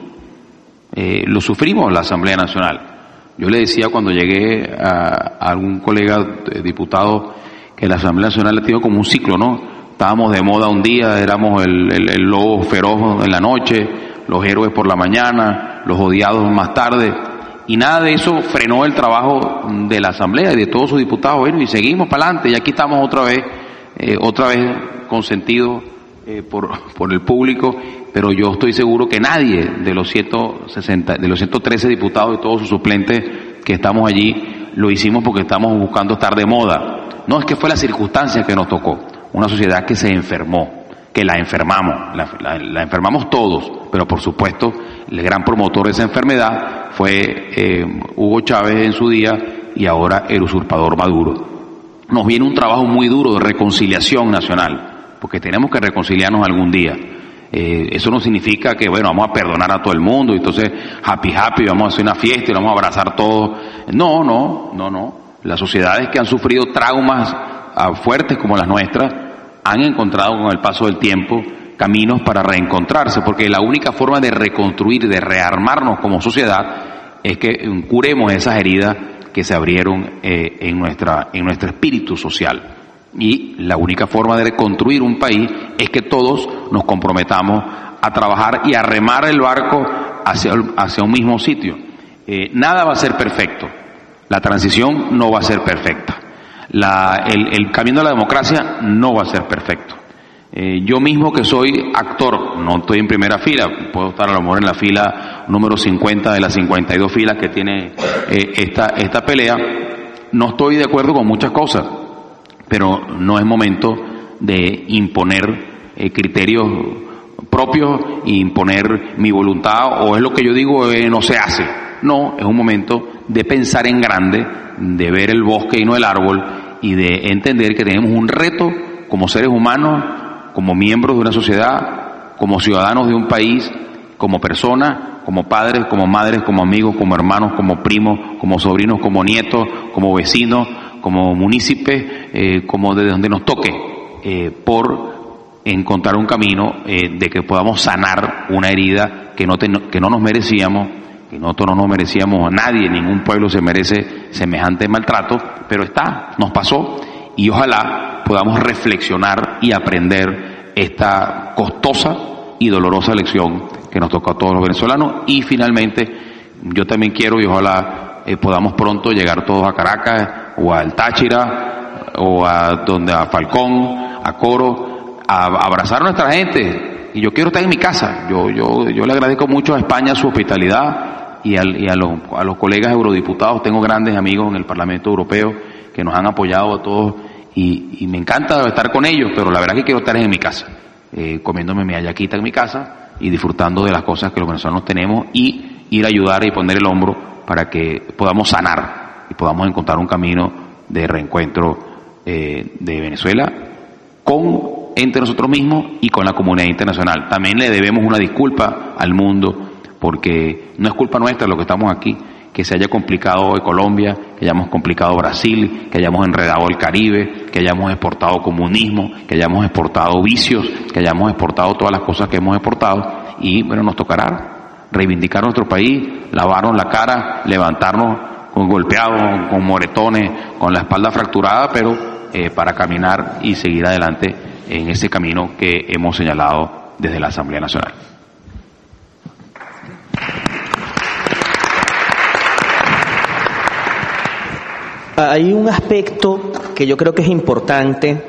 Eh, lo sufrimos en la Asamblea Nacional. Yo le decía cuando llegué a, a algún colega diputado que la Asamblea Nacional ha tenido como un ciclo, ¿no? Estábamos de moda un día, éramos el, el, el lobo feroz en la noche, los héroes por la mañana, los odiados más tarde. Y nada de eso frenó el trabajo de la Asamblea y de todos sus diputados. Bueno, y seguimos para adelante, y aquí estamos otra vez, eh, otra vez consentidos eh, por, por el público, pero yo estoy seguro que nadie de los ciento sesenta, de los ciento trece diputados y todos sus suplentes que estamos allí, lo hicimos porque estamos buscando estar de moda. No, es que fue la circunstancia que nos tocó, una sociedad que se enfermó, que la enfermamos, la, la, la enfermamos todos, pero por supuesto el gran promotor de esa enfermedad fue eh, Hugo Chávez en su día, y ahora el usurpador Maduro. Nos viene un trabajo muy duro de reconciliación nacional, porque tenemos que reconciliarnos algún día. Eh, eso no significa que, bueno, vamos a perdonar a todo el mundo, y entonces happy happy, vamos a hacer una fiesta y vamos a abrazar todos. No, no, no, no. Las sociedades que han sufrido traumas uh, fuertes como las nuestras han encontrado con el paso del tiempo caminos para reencontrarse, porque la única forma de reconstruir, de rearmarnos como sociedad, es que curemos esas heridas que se abrieron eh, en nuestra, en nuestro espíritu social. Y la única forma de reconstruir un país es que todos nos comprometamos a trabajar y a remar el barco hacia, hacia un mismo sitio. Eh, nada va a ser perfecto, la transición no va a ser perfecta, la, el, el camino de la democracia no va a ser perfecto. Eh, yo mismo, que soy actor, no estoy en primera fila, puedo estar a lo mejor en la fila número cincuenta de las cincuenta y dos filas que tiene eh, esta, esta pelea, no estoy de acuerdo con muchas cosas, pero no es momento de imponer eh, criterios propios e imponer mi voluntad, o es lo que yo digo, eh, no se hace. No, es un momento de pensar en grande, de ver el bosque y no el árbol, y de entender que tenemos un reto como seres humanos, como miembros de una sociedad, como ciudadanos de un país, como personas, como padres, como madres, como amigos, como hermanos, como primos, como sobrinos, como nietos, como vecinos, como municipios, eh, como de donde nos toque, eh, por encontrar un camino eh, de que podamos sanar una herida que no, te, que no nos merecíamos, que nosotros no nos merecíamos, a nadie, ningún pueblo se merece semejante maltrato, pero está, nos pasó, y ojalá podamos reflexionar y aprender esta costosa y dolorosa lección que nos toca a todos los venezolanos. Y finalmente, yo también quiero, y ojalá eh, podamos pronto llegar todos a Caracas, o al Táchira, o a donde a Falcón, a Coro, a, a abrazar a nuestra gente. Y yo quiero estar en mi casa. Yo yo yo le agradezco mucho a España su hospitalidad, y, al, y a, los, a los colegas eurodiputados. Tengo grandes amigos en el Parlamento Europeo que nos han apoyado a todos, y, y me encanta estar con ellos, pero la verdad que quiero estar en mi casa, eh, comiéndome mi hallaquita en mi casa y disfrutando de las cosas que los venezolanos tenemos, y ir a ayudar y poner el hombro para que podamos sanar y podamos encontrar un camino de reencuentro eh, de Venezuela con entre nosotros mismos y con la comunidad internacional. También le debemos una disculpa al mundo, porque no es culpa nuestra lo que estamos aquí, que se haya complicado hoy Colombia, que hayamos complicado Brasil, que hayamos enredado el Caribe, que hayamos exportado comunismo, que hayamos exportado vicios, que hayamos exportado todas las cosas que hemos exportado, y bueno, nos tocará reivindicar nuestro país, lavarnos la cara, levantarnos con golpeados, con moretones, con la espalda fracturada, pero eh, para caminar y seguir adelante en ese camino que hemos señalado desde la Asamblea Nacional. Hay un aspecto que yo creo que es importante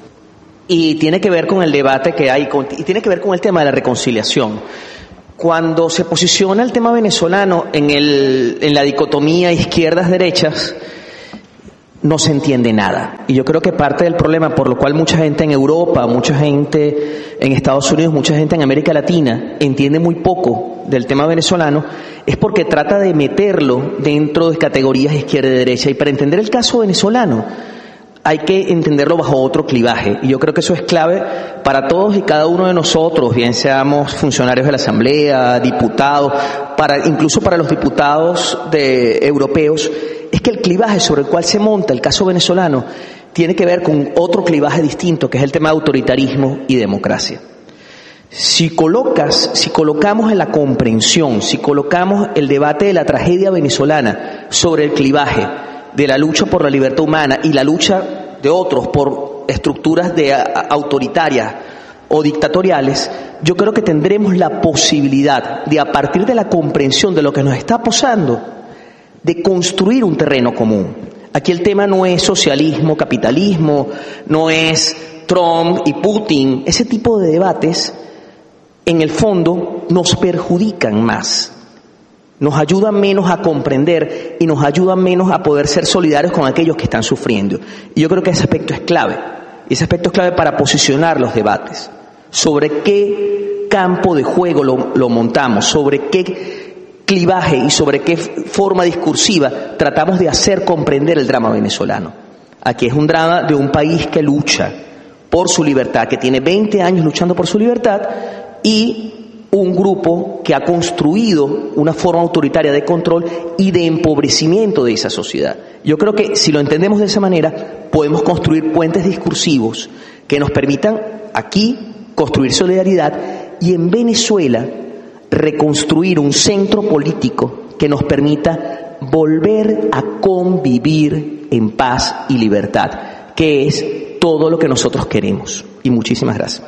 y tiene que ver con el debate que hay y tiene que ver con el tema de la reconciliación. Cuando se posiciona el tema venezolano en, el, en la dicotomía izquierdas-derechas, no se entiende nada. Y yo creo que parte del problema por lo cual mucha gente en Europa, mucha gente en Estados Unidos, mucha gente en América Latina entiende muy poco del tema venezolano es porque trata de meterlo dentro de categorías izquierda y derecha. Y para entender el caso venezolano hay que entenderlo bajo otro clivaje. Y yo creo que eso es clave para todos y cada uno de nosotros, bien seamos funcionarios de la Asamblea, diputados, para, incluso para los diputados de, europeos, es que el clivaje sobre el cual se monta el caso venezolano tiene que ver con otro clivaje distinto, que es el tema de autoritarismo y democracia. Si colocas, si colocamos en la comprensión, si colocamos el debate de la tragedia venezolana sobre el clivaje de la lucha por la libertad humana y la lucha de otros por estructuras de, a, autoritarias o dictatoriales, yo creo que tendremos la posibilidad de, a partir de la comprensión de lo que nos está pasando, de construir un terreno común. Aquí el tema no es socialismo, capitalismo, no es Trump y Putin. Ese tipo de debates, en el fondo, nos perjudican más, nos ayudan menos a comprender y nos ayudan menos a poder ser solidarios con aquellos que están sufriendo. Y yo creo que ese aspecto es clave. Y ese aspecto es clave para posicionar los debates. Sobre qué campo de juego lo, lo montamos, sobre qué clivaje y sobre qué forma discursiva tratamos de hacer comprender el drama venezolano. Aquí es un drama de un país que lucha por su libertad, que tiene veinte años luchando por su libertad, y un grupo que ha construido una forma autoritaria de control y de empobrecimiento de esa sociedad. Yo creo que si lo entendemos de esa manera, podemos construir puentes discursivos que nos permitan aquí construir solidaridad y en Venezuela reconstruir un centro político que nos permita volver a convivir en paz y libertad, que es todo lo que nosotros queremos. Y muchísimas gracias.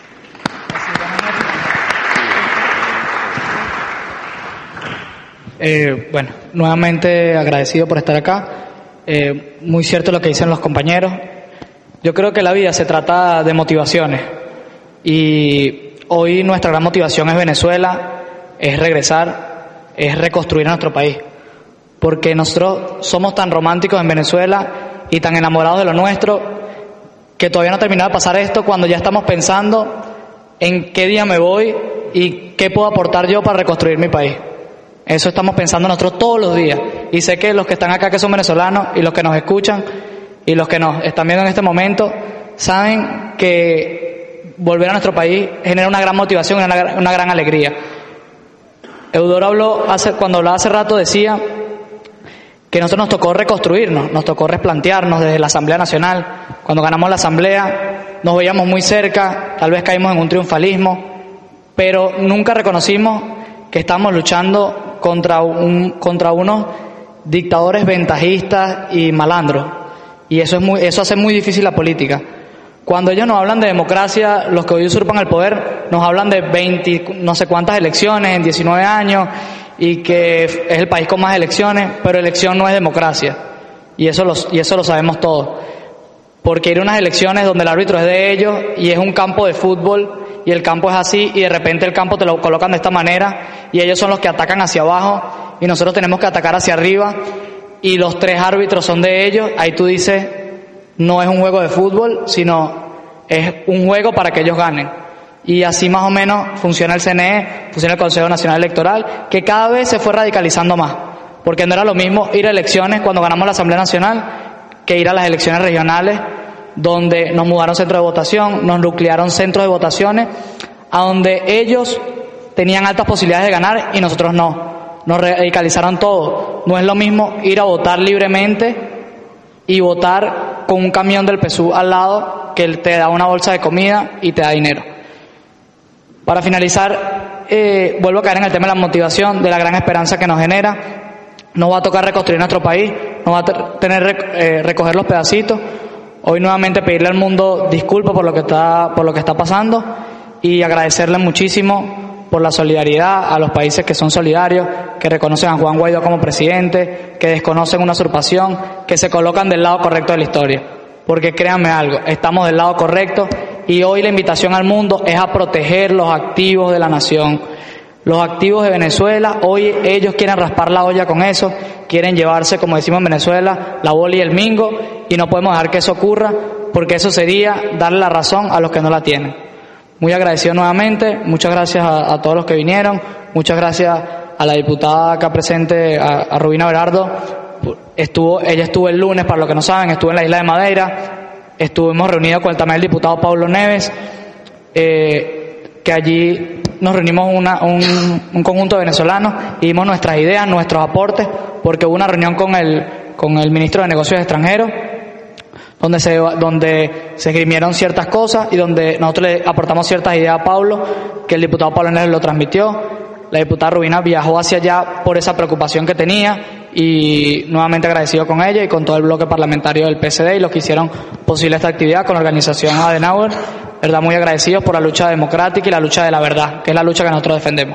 Eh, bueno, nuevamente agradecido por estar acá. Eh, muy cierto lo que dicen los compañeros. Yo creo que la vida se trata de motivaciones y hoy nuestra gran motivación es Venezuela, es regresar, es reconstruir nuestro país. Porque nosotros somos tan románticos en Venezuela y tan enamorados de lo nuestro que todavía no ha terminado de pasar esto cuando ya estamos pensando en qué día me voy y qué puedo aportar yo para reconstruir mi país. Eso estamos pensando nosotros todos los días. Y sé que los que están acá que son venezolanos y los que nos escuchan y los que nos están viendo en este momento saben que volver a nuestro país genera una gran motivación y una, una gran alegría. Eudoro habló hace, cuando hablaba hace rato decía que nosotros nos tocó reconstruirnos, nos tocó replantearnos desde la Asamblea Nacional. Cuando ganamos la Asamblea nos veíamos muy cerca, tal vez caímos en un triunfalismo, pero nunca reconocimos que estamos luchando contra un contra unos dictadores ventajistas y malandros, y eso es muy eso hace muy difícil la política. Cuando ellos nos hablan de democracia, los que hoy usurpan el poder nos hablan de veinte no sé cuántas elecciones en diecinueve años y que es el país con más elecciones, pero elección no es democracia, y eso lo, y eso lo sabemos todos, porque ir a unas elecciones donde el árbitro es de ellos y es un campo de fútbol y el campo es así y de repente el campo te lo colocan de esta manera y ellos son los que atacan hacia abajo y nosotros tenemos que atacar hacia arriba y los tres árbitros son de ellos. Ahí tú dices, no es un juego de fútbol, sino es un juego para que ellos ganen. Y así más o menos funciona el C N E, funciona el Consejo Nacional Electoral, que cada vez se fue radicalizando más, porque no era lo mismo ir a elecciones cuando ganamos la Asamblea Nacional que ir a las elecciones regionales donde nos mudaron centros de votación, nos nuclearon centros de votaciones, a donde ellos tenían altas posibilidades de ganar y nosotros no. Nos radicalizaron todo. No es lo mismo ir a votar libremente y votar con un camión del P S U al lado que te da una bolsa de comida y te da dinero. Para finalizar, eh, vuelvo a caer en el tema de la motivación, de la gran esperanza que nos genera. Nos va a tocar reconstruir nuestro país, nos va a tener eh, recoger los pedacitos. Hoy nuevamente pedirle al mundo disculpas por lo que está, por lo que está pasando y agradecerle muchísimo por la solidaridad a los países que son solidarios, que reconocen a Juan Guaidó como presidente, que desconocen una usurpación, que se colocan del lado correcto de la historia. Porque créanme algo, estamos del lado correcto y hoy la invitación al mundo es a proteger los activos de la nación. Los activos de Venezuela, hoy ellos quieren raspar la olla con eso, quieren llevarse, como decimos en Venezuela, la bola y el mingo, y no podemos dejar que eso ocurra, porque eso sería darle la razón a los que no la tienen. Muy agradecido nuevamente, muchas gracias a, a todos los que vinieron, muchas gracias a la diputada acá presente, a, a Rubina Berardo. Estuvo, ella estuvo el lunes, para los que no saben, estuvo en la isla de Madeira, estuvimos reunidos con también el diputado Pablo Neves, eh, que allí nos reunimos una, un, un conjunto de venezolanos y dimos nuestras ideas, nuestros aportes, porque hubo una reunión con el, con el ministro de Negocios Extranjeros, donde se, donde se esgrimieron ciertas cosas y donde nosotros le aportamos ciertas ideas a Pablo, que el diputado Pablo Neves lo transmitió. La diputada Rubina viajó hacia allá por esa preocupación que tenía y nuevamente agradecido con ella y con todo el bloque parlamentario del P S D y los que hicieron posible esta actividad con la organización Adenauer. Verdad, muy agradecidos por la lucha democrática y la lucha de la verdad, que es la lucha que nosotros defendemos.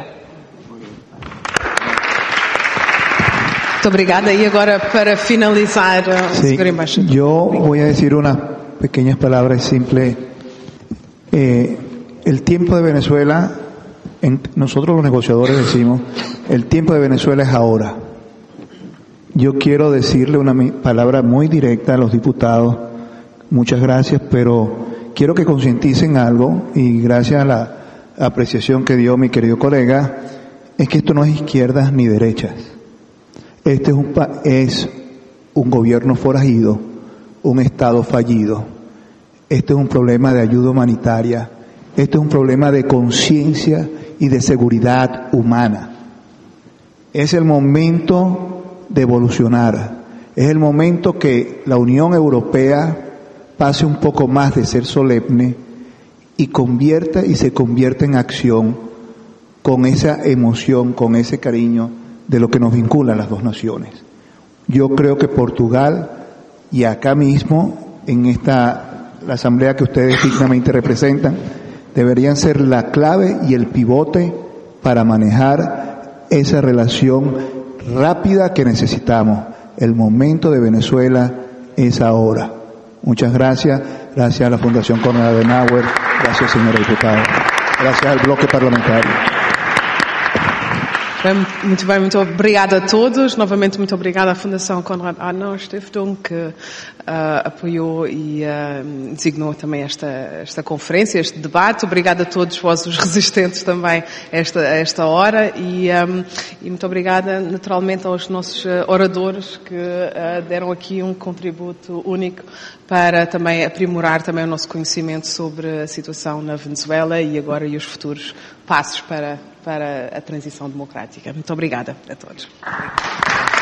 Muito obrigada. E agora, para finalizar, sí, senhor Embaixador. Yo voy a decir unas pequeñas palabras simples. Eh, el tiempo de Venezuela, en, nosotros los negociadores decimos, el tiempo de Venezuela es ahora. Yo quiero decirle una palabra muy directa a los diputados. Muchas gracias, pero quiero que concienticen algo, y gracias a la apreciación que dio mi querido colega, es que esto no es izquierdas ni derechas. Este es un, es un gobierno forajido, un Estado fallido. Este es un problema de ayuda humanitaria. Este es un problema de conciencia y de seguridad humana. Es el momento de evolucionar. Es el momento que la Unión Europea pase un poco más de ser solemne y convierta y se convierta en acción con esa emoción, con ese cariño de lo que nos vincula a las dos naciones. Yo creo que Portugal y acá mismo, en esta la asamblea que ustedes dignamente representan, deberían ser la clave y el pivote para manejar esa relación rápida que necesitamos. El momento de Venezuela es ahora. Muchas gracias. Gracias a la Fundación Konrad Adenauer. Gracias, señora diputada. Gracias al bloque parlamentario. Muito bem, muito obrigada a todos. Novamente, muito obrigada à Fundação Konrad Adenauer Stiftung, que uh, apoiou e uh, designou também esta, esta conferência, este debate. Obrigada a todos vós, os resistentes, também a esta, a esta hora. E, um, e muito obrigada, naturalmente, aos nossos oradores que uh, deram aqui um contributo único para também aprimorar também o nosso conhecimento sobre a situação na Venezuela e agora e os futuros passos para, para a transição democrática. Muito obrigada a todos. Obrigada.